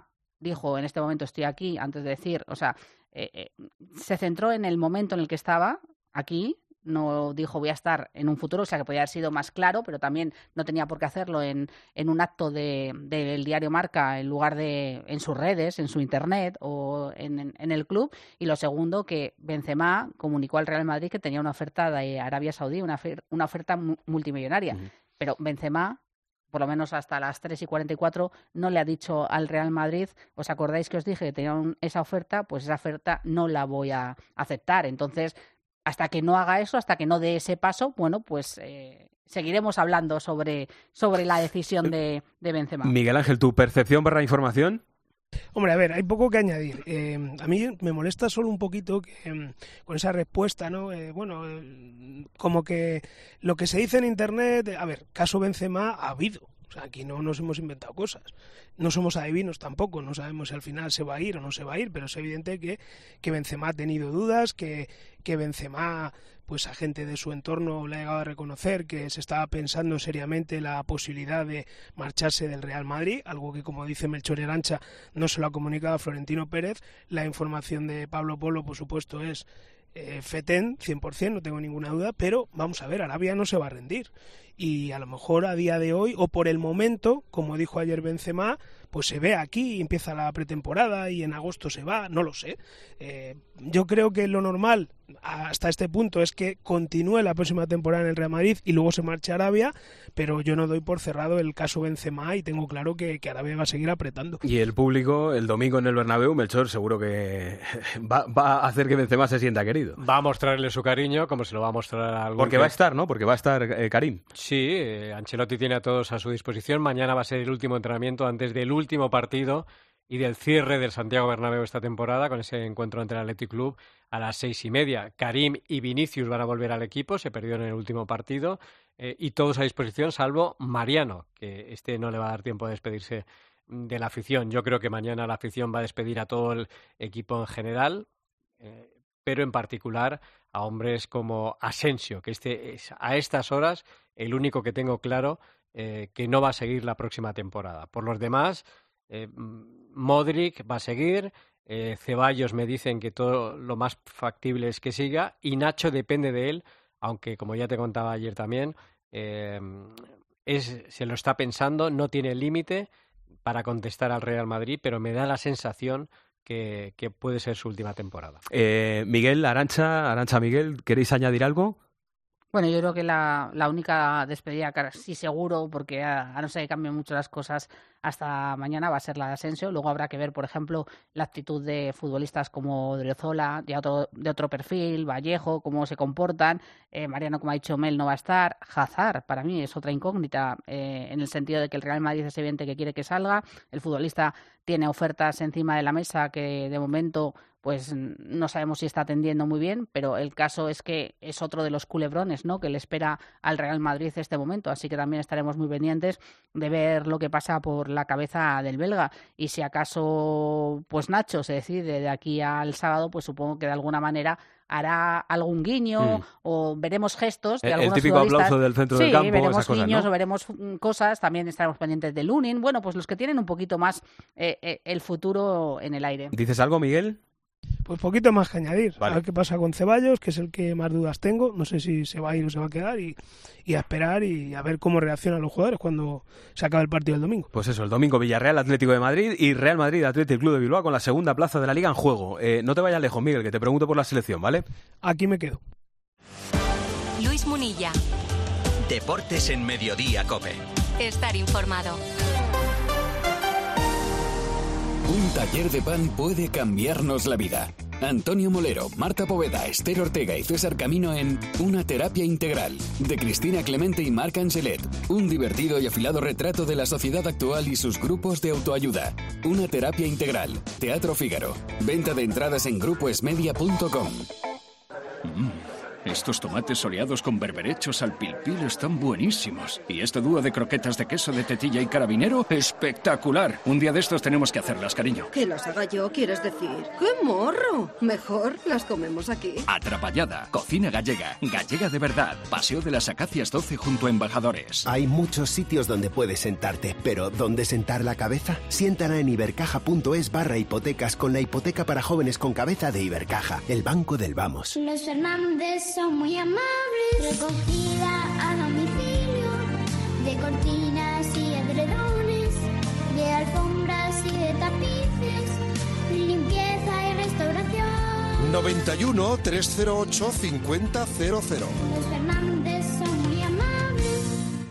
[SPEAKER 5] dijo en este momento estoy aquí, antes de decir, o sea, eh, eh, se centró en el momento en el que estaba aquí. No dijo voy a estar en un futuro, o sea que podía haber sido más claro, pero también no tenía por qué hacerlo en, en un acto de, del diario Marca en lugar de en sus redes, en su internet o en, en, en el club. Y lo segundo, que Benzema comunicó al Real Madrid que tenía una oferta de Arabia Saudí, una, fer, una oferta multimillonaria. Uh-huh. Pero Benzema, por lo menos hasta las tres y cuarenta y cuatro, no le ha dicho al Real Madrid, ¿os acordáis que os dije que tenía un, esa oferta? Pues esa oferta no la voy a aceptar. Entonces, hasta que no haga eso, hasta que no dé ese paso, bueno, pues eh, seguiremos hablando sobre, sobre la decisión de, de Benzema.
[SPEAKER 10] Miguel Ángel, ¿tu percepción barra información?
[SPEAKER 28] Hombre, a ver, hay poco que añadir. Eh, a mí me molesta solo un poquito que eh, con esa respuesta, ¿no? Eh, bueno, eh, como que lo que se dice en Internet, a ver, caso Benzema ha habido. O sea, aquí no nos hemos inventado cosas. No somos adivinos tampoco, no sabemos si al final se va a ir o no se va a ir, pero es evidente que, que Benzema ha tenido dudas, que, que Benzema, pues a gente de su entorno le ha llegado a reconocer que se estaba pensando seriamente la posibilidad de marcharse del Real Madrid, algo que, como dice Melchor Arancha, no se lo ha comunicado a Florentino Pérez. La información de Pablo Polo, por supuesto, es eh, fetén, cien por ciento, no tengo ninguna duda, pero vamos a ver, Arabia no se va a rendir. Y a lo mejor a día de hoy, o por el momento, como dijo ayer Benzema, pues se ve aquí y empieza la pretemporada y en agosto se va, no lo sé. Eh, yo creo que lo normal hasta este punto es que continúe la próxima temporada en el Real Madrid y luego se marche a Arabia, pero yo no doy por cerrado el caso Benzema y tengo claro que, que Arabia va a seguir apretando.
[SPEAKER 10] Y el público, el domingo en el Bernabéu, Melchor, seguro que va, va a hacer que Benzema se sienta querido.
[SPEAKER 23] Va a mostrarle su cariño, como se lo va a mostrar a algún...
[SPEAKER 10] Porque que... va a estar, ¿no? Porque va a estar eh, Karim.
[SPEAKER 23] Sí, eh, Ancelotti tiene a todos a su disposición. Mañana va a ser el último entrenamiento antes del último partido y del cierre del Santiago Bernabéu esta temporada, con ese encuentro ante el Athletic Club a las seis y media. Karim y Vinicius van a volver al equipo, se perdió en el último partido, eh, y todos a disposición, salvo Mariano, que este no le va a dar tiempo de despedirse de la afición. Yo creo que mañana la afición va a despedir a todo el equipo en general, eh, pero en particular a hombres como Asensio, que este es a estas horas el único que tengo claro eh, que no va a seguir la próxima temporada. Por los demás, eh, Modric va a seguir, eh, Ceballos me dicen que todo lo más factible es que siga, y Nacho depende de él, aunque como ya te contaba ayer también, eh, es, se lo está pensando, no tiene límite para contestar al Real Madrid, pero me da la sensación que, que puede ser su última temporada.
[SPEAKER 10] Eh, Miguel, Arancha, Arancha Miguel, ¿queréis añadir algo?
[SPEAKER 5] Bueno, yo creo que la, la única despedida, sí seguro, porque a, a no ser que cambien mucho las cosas hasta mañana, va a ser la de Asensio. Luego habrá que ver, por ejemplo, la actitud de futbolistas como Odriozola, de otro, de otro perfil, Vallejo, cómo se comportan. Eh, Mariano, como ha dicho Mel, no va a estar. Hazard, para mí, es otra incógnita, eh, en el sentido de que el Real Madrid es evidente que quiere que salga. El futbolista tiene ofertas encima de la mesa que, de momento, pues no sabemos si está atendiendo muy bien, pero el caso es que es otro de los culebrones, ¿no?, que le espera al Real Madrid este momento, así que también estaremos muy pendientes de ver lo que pasa por la cabeza del belga, y si acaso pues Nacho se decide de aquí al sábado, pues supongo que de alguna manera hará algún guiño, mm. o veremos gestos de
[SPEAKER 10] el,
[SPEAKER 5] algunos
[SPEAKER 10] el típico
[SPEAKER 5] futbolistas.
[SPEAKER 10] Aplauso del centro
[SPEAKER 5] sí,
[SPEAKER 10] del campo,
[SPEAKER 5] veremos
[SPEAKER 10] esas cosas,
[SPEAKER 5] guiños,
[SPEAKER 10] ¿no?
[SPEAKER 5] o veremos cosas, también estaremos pendientes de Lunin, bueno, pues los que tienen un poquito más eh, eh, el futuro en el aire.
[SPEAKER 10] ¿Dices algo, Miguel?
[SPEAKER 28] Pues poquito más que añadir.
[SPEAKER 10] Vale.
[SPEAKER 28] A ver qué pasa con Ceballos, que es el que más dudas tengo. No sé si se va a ir o se va a quedar, y, y a esperar y a ver cómo reaccionan los jugadores cuando se acabe el partido del domingo.
[SPEAKER 10] Pues eso, el domingo Villarreal, Atlético de Madrid, y Real Madrid, Atlético Club de Bilbao, con la segunda plaza de la Liga en juego. Eh, no te vayas lejos, Miguel, que te pregunto por la selección, ¿vale?
[SPEAKER 28] Aquí me quedo.
[SPEAKER 4] Luis Munilla.
[SPEAKER 3] Deportes en Mediodía, COPE.
[SPEAKER 4] Estar informado.
[SPEAKER 6] Un taller de pan puede cambiarnos la vida. Antonio Molero, Marta Poveda, Esther Ortega y César Camino en Una terapia integral, de Cristina Clemente y Marc Angelet. Un divertido y afilado retrato de la sociedad actual y sus grupos de autoayuda. Una terapia integral. Teatro Fígaro. Venta de entradas en grupo esmedia punto com. Mm,
[SPEAKER 12] Estos tomates soleados con berberechos al pilpil están buenísimos. Y este dúo de croquetas de queso de tetilla y carabinero, espectacular. Un día de estos tenemos que hacerlas, cariño.
[SPEAKER 7] ¿Que las haga yo, quieres decir? ¡Qué morro! Mejor las comemos aquí.
[SPEAKER 12] Atrapallada, cocina gallega, gallega de verdad. Paseo de las Acacias doce junto a Embajadores.
[SPEAKER 8] Hay muchos sitios donde puedes sentarte, pero ¿dónde sentar la cabeza? Siéntala en ibercaja.es barra hipotecas con la hipoteca para jóvenes con cabeza de Ibercaja, el banco del vamos.
[SPEAKER 17] Los Fernández son muy amables. Recogida a domicilio de cortinas y edredones, de alfombras y de tapices, limpieza y restauración.
[SPEAKER 1] noventa y uno, trescientos ocho, cincuenta cero cero.
[SPEAKER 17] Los Fernández son muy amables.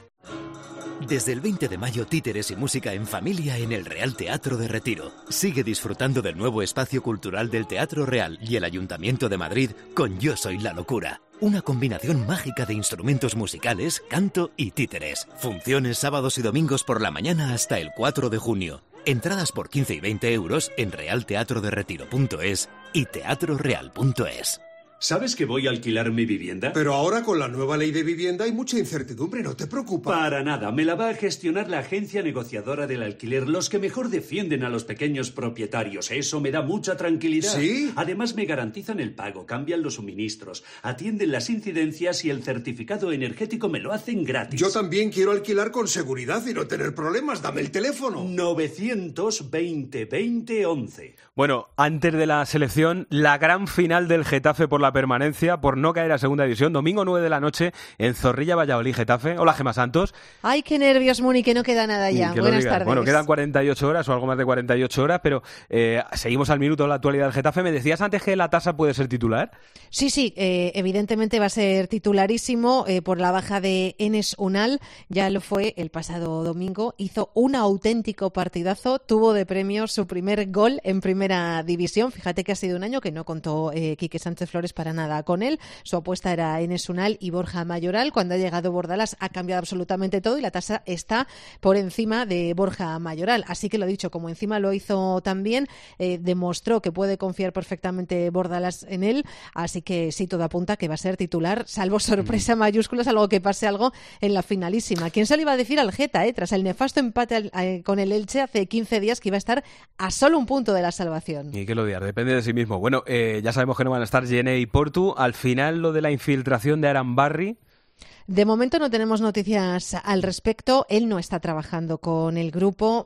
[SPEAKER 18] Desde el veinte de mayo, títeres y música en familia en el Real Teatro de Retiro. Sigue disfrutando del nuevo espacio cultural del Teatro Real y el Ayuntamiento de Madrid con Yo Soy la Locura. Una combinación mágica de instrumentos musicales, canto y títeres. Funciones sábados y domingos por la mañana hasta el cuatro de junio. Entradas por quince y veinte euros en real teatro de retiro punto es y teatro real punto es.
[SPEAKER 19] ¿Sabes que voy a alquilar mi vivienda?
[SPEAKER 1] Pero ahora con la nueva ley de vivienda hay mucha incertidumbre, ¿no te preocupa?
[SPEAKER 19] Para nada, me la va a gestionar la agencia negociadora del alquiler, los que mejor defienden a los pequeños propietarios. Eso me da mucha tranquilidad.
[SPEAKER 1] ¿Sí?
[SPEAKER 19] Además me garantizan el pago, cambian los suministros, atienden las incidencias y el certificado energético me lo hacen gratis.
[SPEAKER 1] Yo también quiero alquilar con seguridad y no tener problemas. Dame el teléfono.
[SPEAKER 19] novecientos veinte veinte once.
[SPEAKER 10] Bueno, antes de la selección, la gran final del Getafe por la permanencia, por no caer a segunda división, domingo nueve de la noche en Zorrilla, Valladolid, Getafe. Hola, Gemma Santos.
[SPEAKER 20] Ay, qué nervios, Muni, que no queda nada ya. Buenas tardes.
[SPEAKER 10] Bueno, quedan cuarenta y ocho horas o algo más de cuarenta y ocho horas, pero eh, seguimos al minuto la actualidad del Getafe. ¿Me decías antes que la tasa puede ser titular?
[SPEAKER 20] Sí, sí, eh, evidentemente va a ser titularísimo eh, por la baja de Enes Unal. Ya lo fue el pasado domingo. Hizo un auténtico partidazo. Tuvo de premio su primer gol en primera división. Fíjate que ha sido un año que no contó eh, Quique Sánchez Flores para nada con él. Su apuesta era Enes Unal y Borja Mayoral. Cuando ha llegado Bordalas ha cambiado absolutamente todo y la tasa está por encima de Borja Mayoral. Así que lo dicho, como encima lo hizo también, eh, demostró que puede confiar perfectamente Bordalas en él. Así que sí, todo apunta que va a ser titular, salvo sorpresa mayúscula, salvo que pase algo en la finalísima. ¿Quién se lo iba a decir al Geta, eh? Tras el nefasto empate al, eh, con el Elche hace quince días, que iba a estar a solo un punto de la salvación?
[SPEAKER 10] Y que lo odiar, depende de sí mismo. Bueno, eh, ya sabemos que no van a estar Gene y Portu. Al final, lo de la infiltración de Arambarri.
[SPEAKER 20] De momento no tenemos noticias al respecto. Él no está trabajando con el grupo.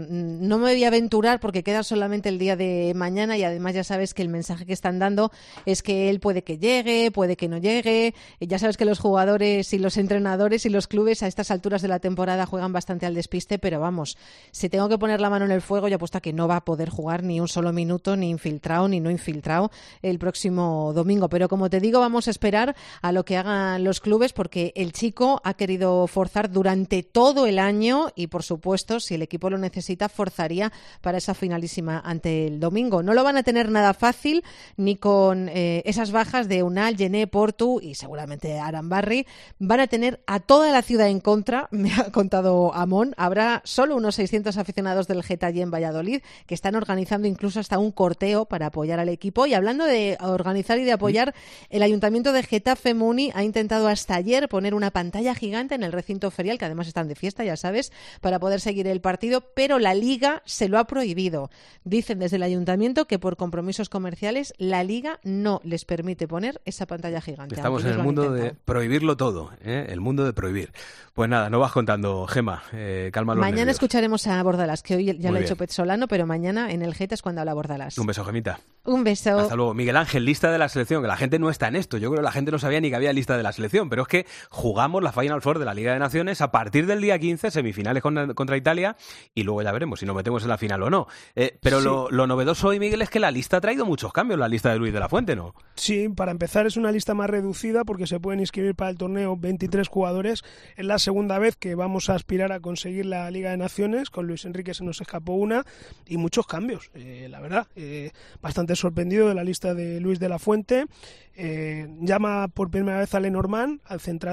[SPEAKER 20] No me voy a aventurar porque queda solamente el día de mañana y además ya sabes que el mensaje que están dando es que él puede que llegue, puede que no llegue. Ya sabes que los jugadores y los entrenadores y los clubes a estas alturas de la temporada juegan bastante al despiste, pero vamos, si tengo que poner la mano en el fuego, yo apuesto a que no va a poder jugar ni un solo minuto, ni infiltrado ni no infiltrado el próximo domingo. Pero como te digo, vamos a esperar a lo que hagan los clubes porque el chico ha querido forzar durante todo el año y, por supuesto, si el equipo lo necesita, forzaría para esa finalísima ante el domingo. No lo van a tener nada fácil, ni con eh, esas bajas de Unal, Gené, Portu y seguramente Arambarri. Van a tener a toda la ciudad en contra, me ha contado Amón. Habrá solo unos seiscientos aficionados del Geta allí en Valladolid que están organizando incluso hasta un corteo para apoyar al equipo. Y hablando de organizar y de apoyar, el Ayuntamiento de Getafe, Muni, ha intentado hasta ayer poner una pantalla gigante en el recinto ferial, que además están de fiesta, ya sabes, para poder seguir el partido, pero la Liga se lo ha prohibido. Dicen desde el Ayuntamiento que por compromisos comerciales la Liga no les permite poner esa pantalla gigante.
[SPEAKER 10] Estamos en el mundo de prohibirlo todo, ¿eh? El mundo de prohibir. Pues nada, no vas contando, Gema, eh, calma los
[SPEAKER 20] Mañana
[SPEAKER 10] nervios.
[SPEAKER 20] Escucharemos a Bordalas, que hoy ya
[SPEAKER 10] Muy
[SPEAKER 20] lo ha
[SPEAKER 10] bien.
[SPEAKER 20] hecho Pezzolano, pero mañana en el Geta es cuando habla Bordalas.
[SPEAKER 10] Un beso, Gemita.
[SPEAKER 20] Un beso.
[SPEAKER 10] Hasta luego. Miguel Ángel, lista de la selección, que la gente no está en esto. Yo creo que la gente no sabía ni que había lista de la selección, pero es que jugamos la Final Four de la Liga de Naciones a partir del día quince, semifinales con, contra Italia, y luego ya veremos si nos metemos en la final o no. Eh, pero
[SPEAKER 28] Sí.
[SPEAKER 10] lo, lo novedoso hoy, Miguel, es que la lista ha traído muchos cambios, la lista de Luis de la Fuente, ¿no?
[SPEAKER 28] Sí, para empezar es una lista más reducida porque se pueden inscribir para el torneo veintitrés jugadores. Es la segunda vez que vamos a aspirar a conseguir la Liga de Naciones. Con Luis Enrique se nos escapó una y muchos cambios, eh, la verdad. Eh, bastante sorprendido de la lista de Luis de la Fuente. Eh, llama por primera vez a Lenormand, al central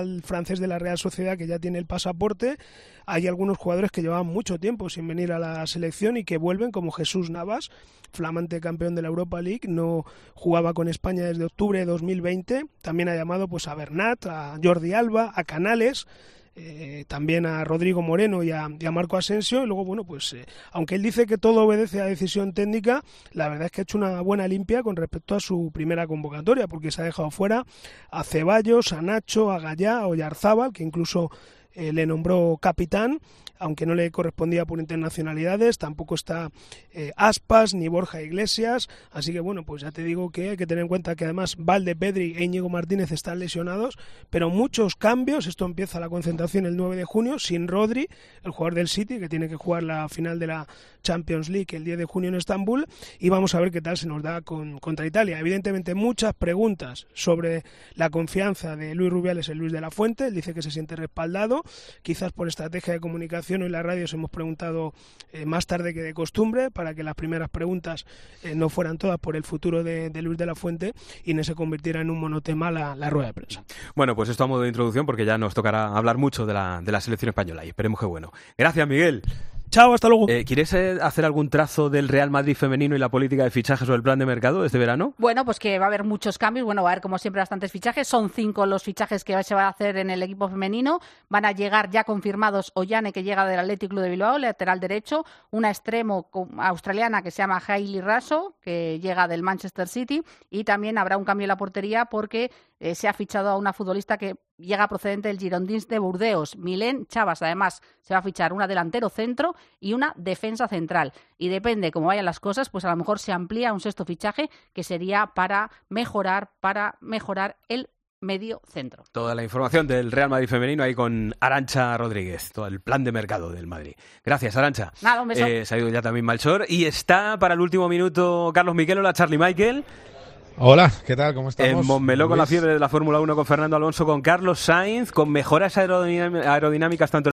[SPEAKER 28] lateral francés de la Real Sociedad, que ya tiene el pasaporte. Hay algunos jugadores que llevaban mucho tiempo sin venir a la selección y que vuelven, como Jesús Navas, flamante campeón de la Europa League, no jugaba con España desde octubre de dos mil veinte. También ha llamado pues a Bernat, a Jordi Alba, a Canales, Eh, también a Rodrigo Moreno y a, y a Marco Asensio. Y luego, bueno, pues eh, aunque él dice que todo obedece a decisión técnica, la verdad es que ha hecho una buena limpia con respecto a su primera convocatoria, porque se ha dejado fuera a Ceballos, a Nacho, a Gallá, a Oyarzábal, que incluso eh, le nombró capitán, aunque no le correspondía por internacionalidades. Tampoco está eh, Aspas ni Borja Iglesias, así que bueno, pues ya te digo que hay que tener en cuenta que además Valde, Pedri e Íñigo Martínez están lesionados, pero muchos cambios. Esto empieza la concentración el nueve de junio sin Rodri, el jugador del City, que tiene que jugar la final de la Champions League el diez de junio en Estambul, y vamos a ver qué tal se nos da con, contra Italia. Evidentemente muchas preguntas sobre la confianza de Luis Rubiales en Luis de la Fuente. Él dice que se siente respaldado, quizás por estrategia de comunicación. Hoy en la radio os hemos preguntado eh, más tarde que de costumbre, para que las primeras preguntas eh, no fueran todas por el futuro de, de Luis de la Fuente y no se convirtiera en un monotema la, la rueda de prensa.
[SPEAKER 10] Bueno, pues esto a modo de introducción, porque ya nos tocará hablar mucho de la, de la selección española y esperemos que bueno. Gracias, Miguel.
[SPEAKER 28] Chao, hasta luego.
[SPEAKER 10] Eh, ¿Quieres eh, hacer algún trazo del Real Madrid femenino y la política de fichajes o el plan de mercado de este verano?
[SPEAKER 5] Bueno, pues que va a haber muchos cambios. Bueno, va a haber como siempre bastantes fichajes. Son cinco los fichajes que se van a hacer en el equipo femenino. Van a llegar ya confirmados Ollane, que llega del Athletic Club de Bilbao, lateral derecho. Una extremo australiana que se llama Hailey Raso, que llega del Manchester City. Y también habrá un cambio en la portería porque eh, se ha fichado a una futbolista que llega procedente del Girondins de Burdeos, Milén Chavas. Además, se va a fichar una delantero centro y una defensa central. Y depende cómo vayan las cosas, pues a lo mejor se amplía un sexto fichaje que sería para mejorar, para mejorar el medio centro.
[SPEAKER 10] Toda la información del Real Madrid femenino ahí con Arantxa Rodríguez, todo el plan de mercado del Madrid. Gracias, Arantxa.
[SPEAKER 5] Nada, un beso.
[SPEAKER 10] Eh, se ha ido ya también Malchor y está para el último minuto Carlos Miquel. Hola, Charlie Michael.
[SPEAKER 9] Hola, ¿qué tal? ¿Cómo estamos?
[SPEAKER 10] En Montmeló con la
[SPEAKER 9] Luis.
[SPEAKER 10] fiebre de la Fórmula uno con Fernando Alonso, con Carlos Sainz, con mejoras aerodinam- aerodinámicas tanto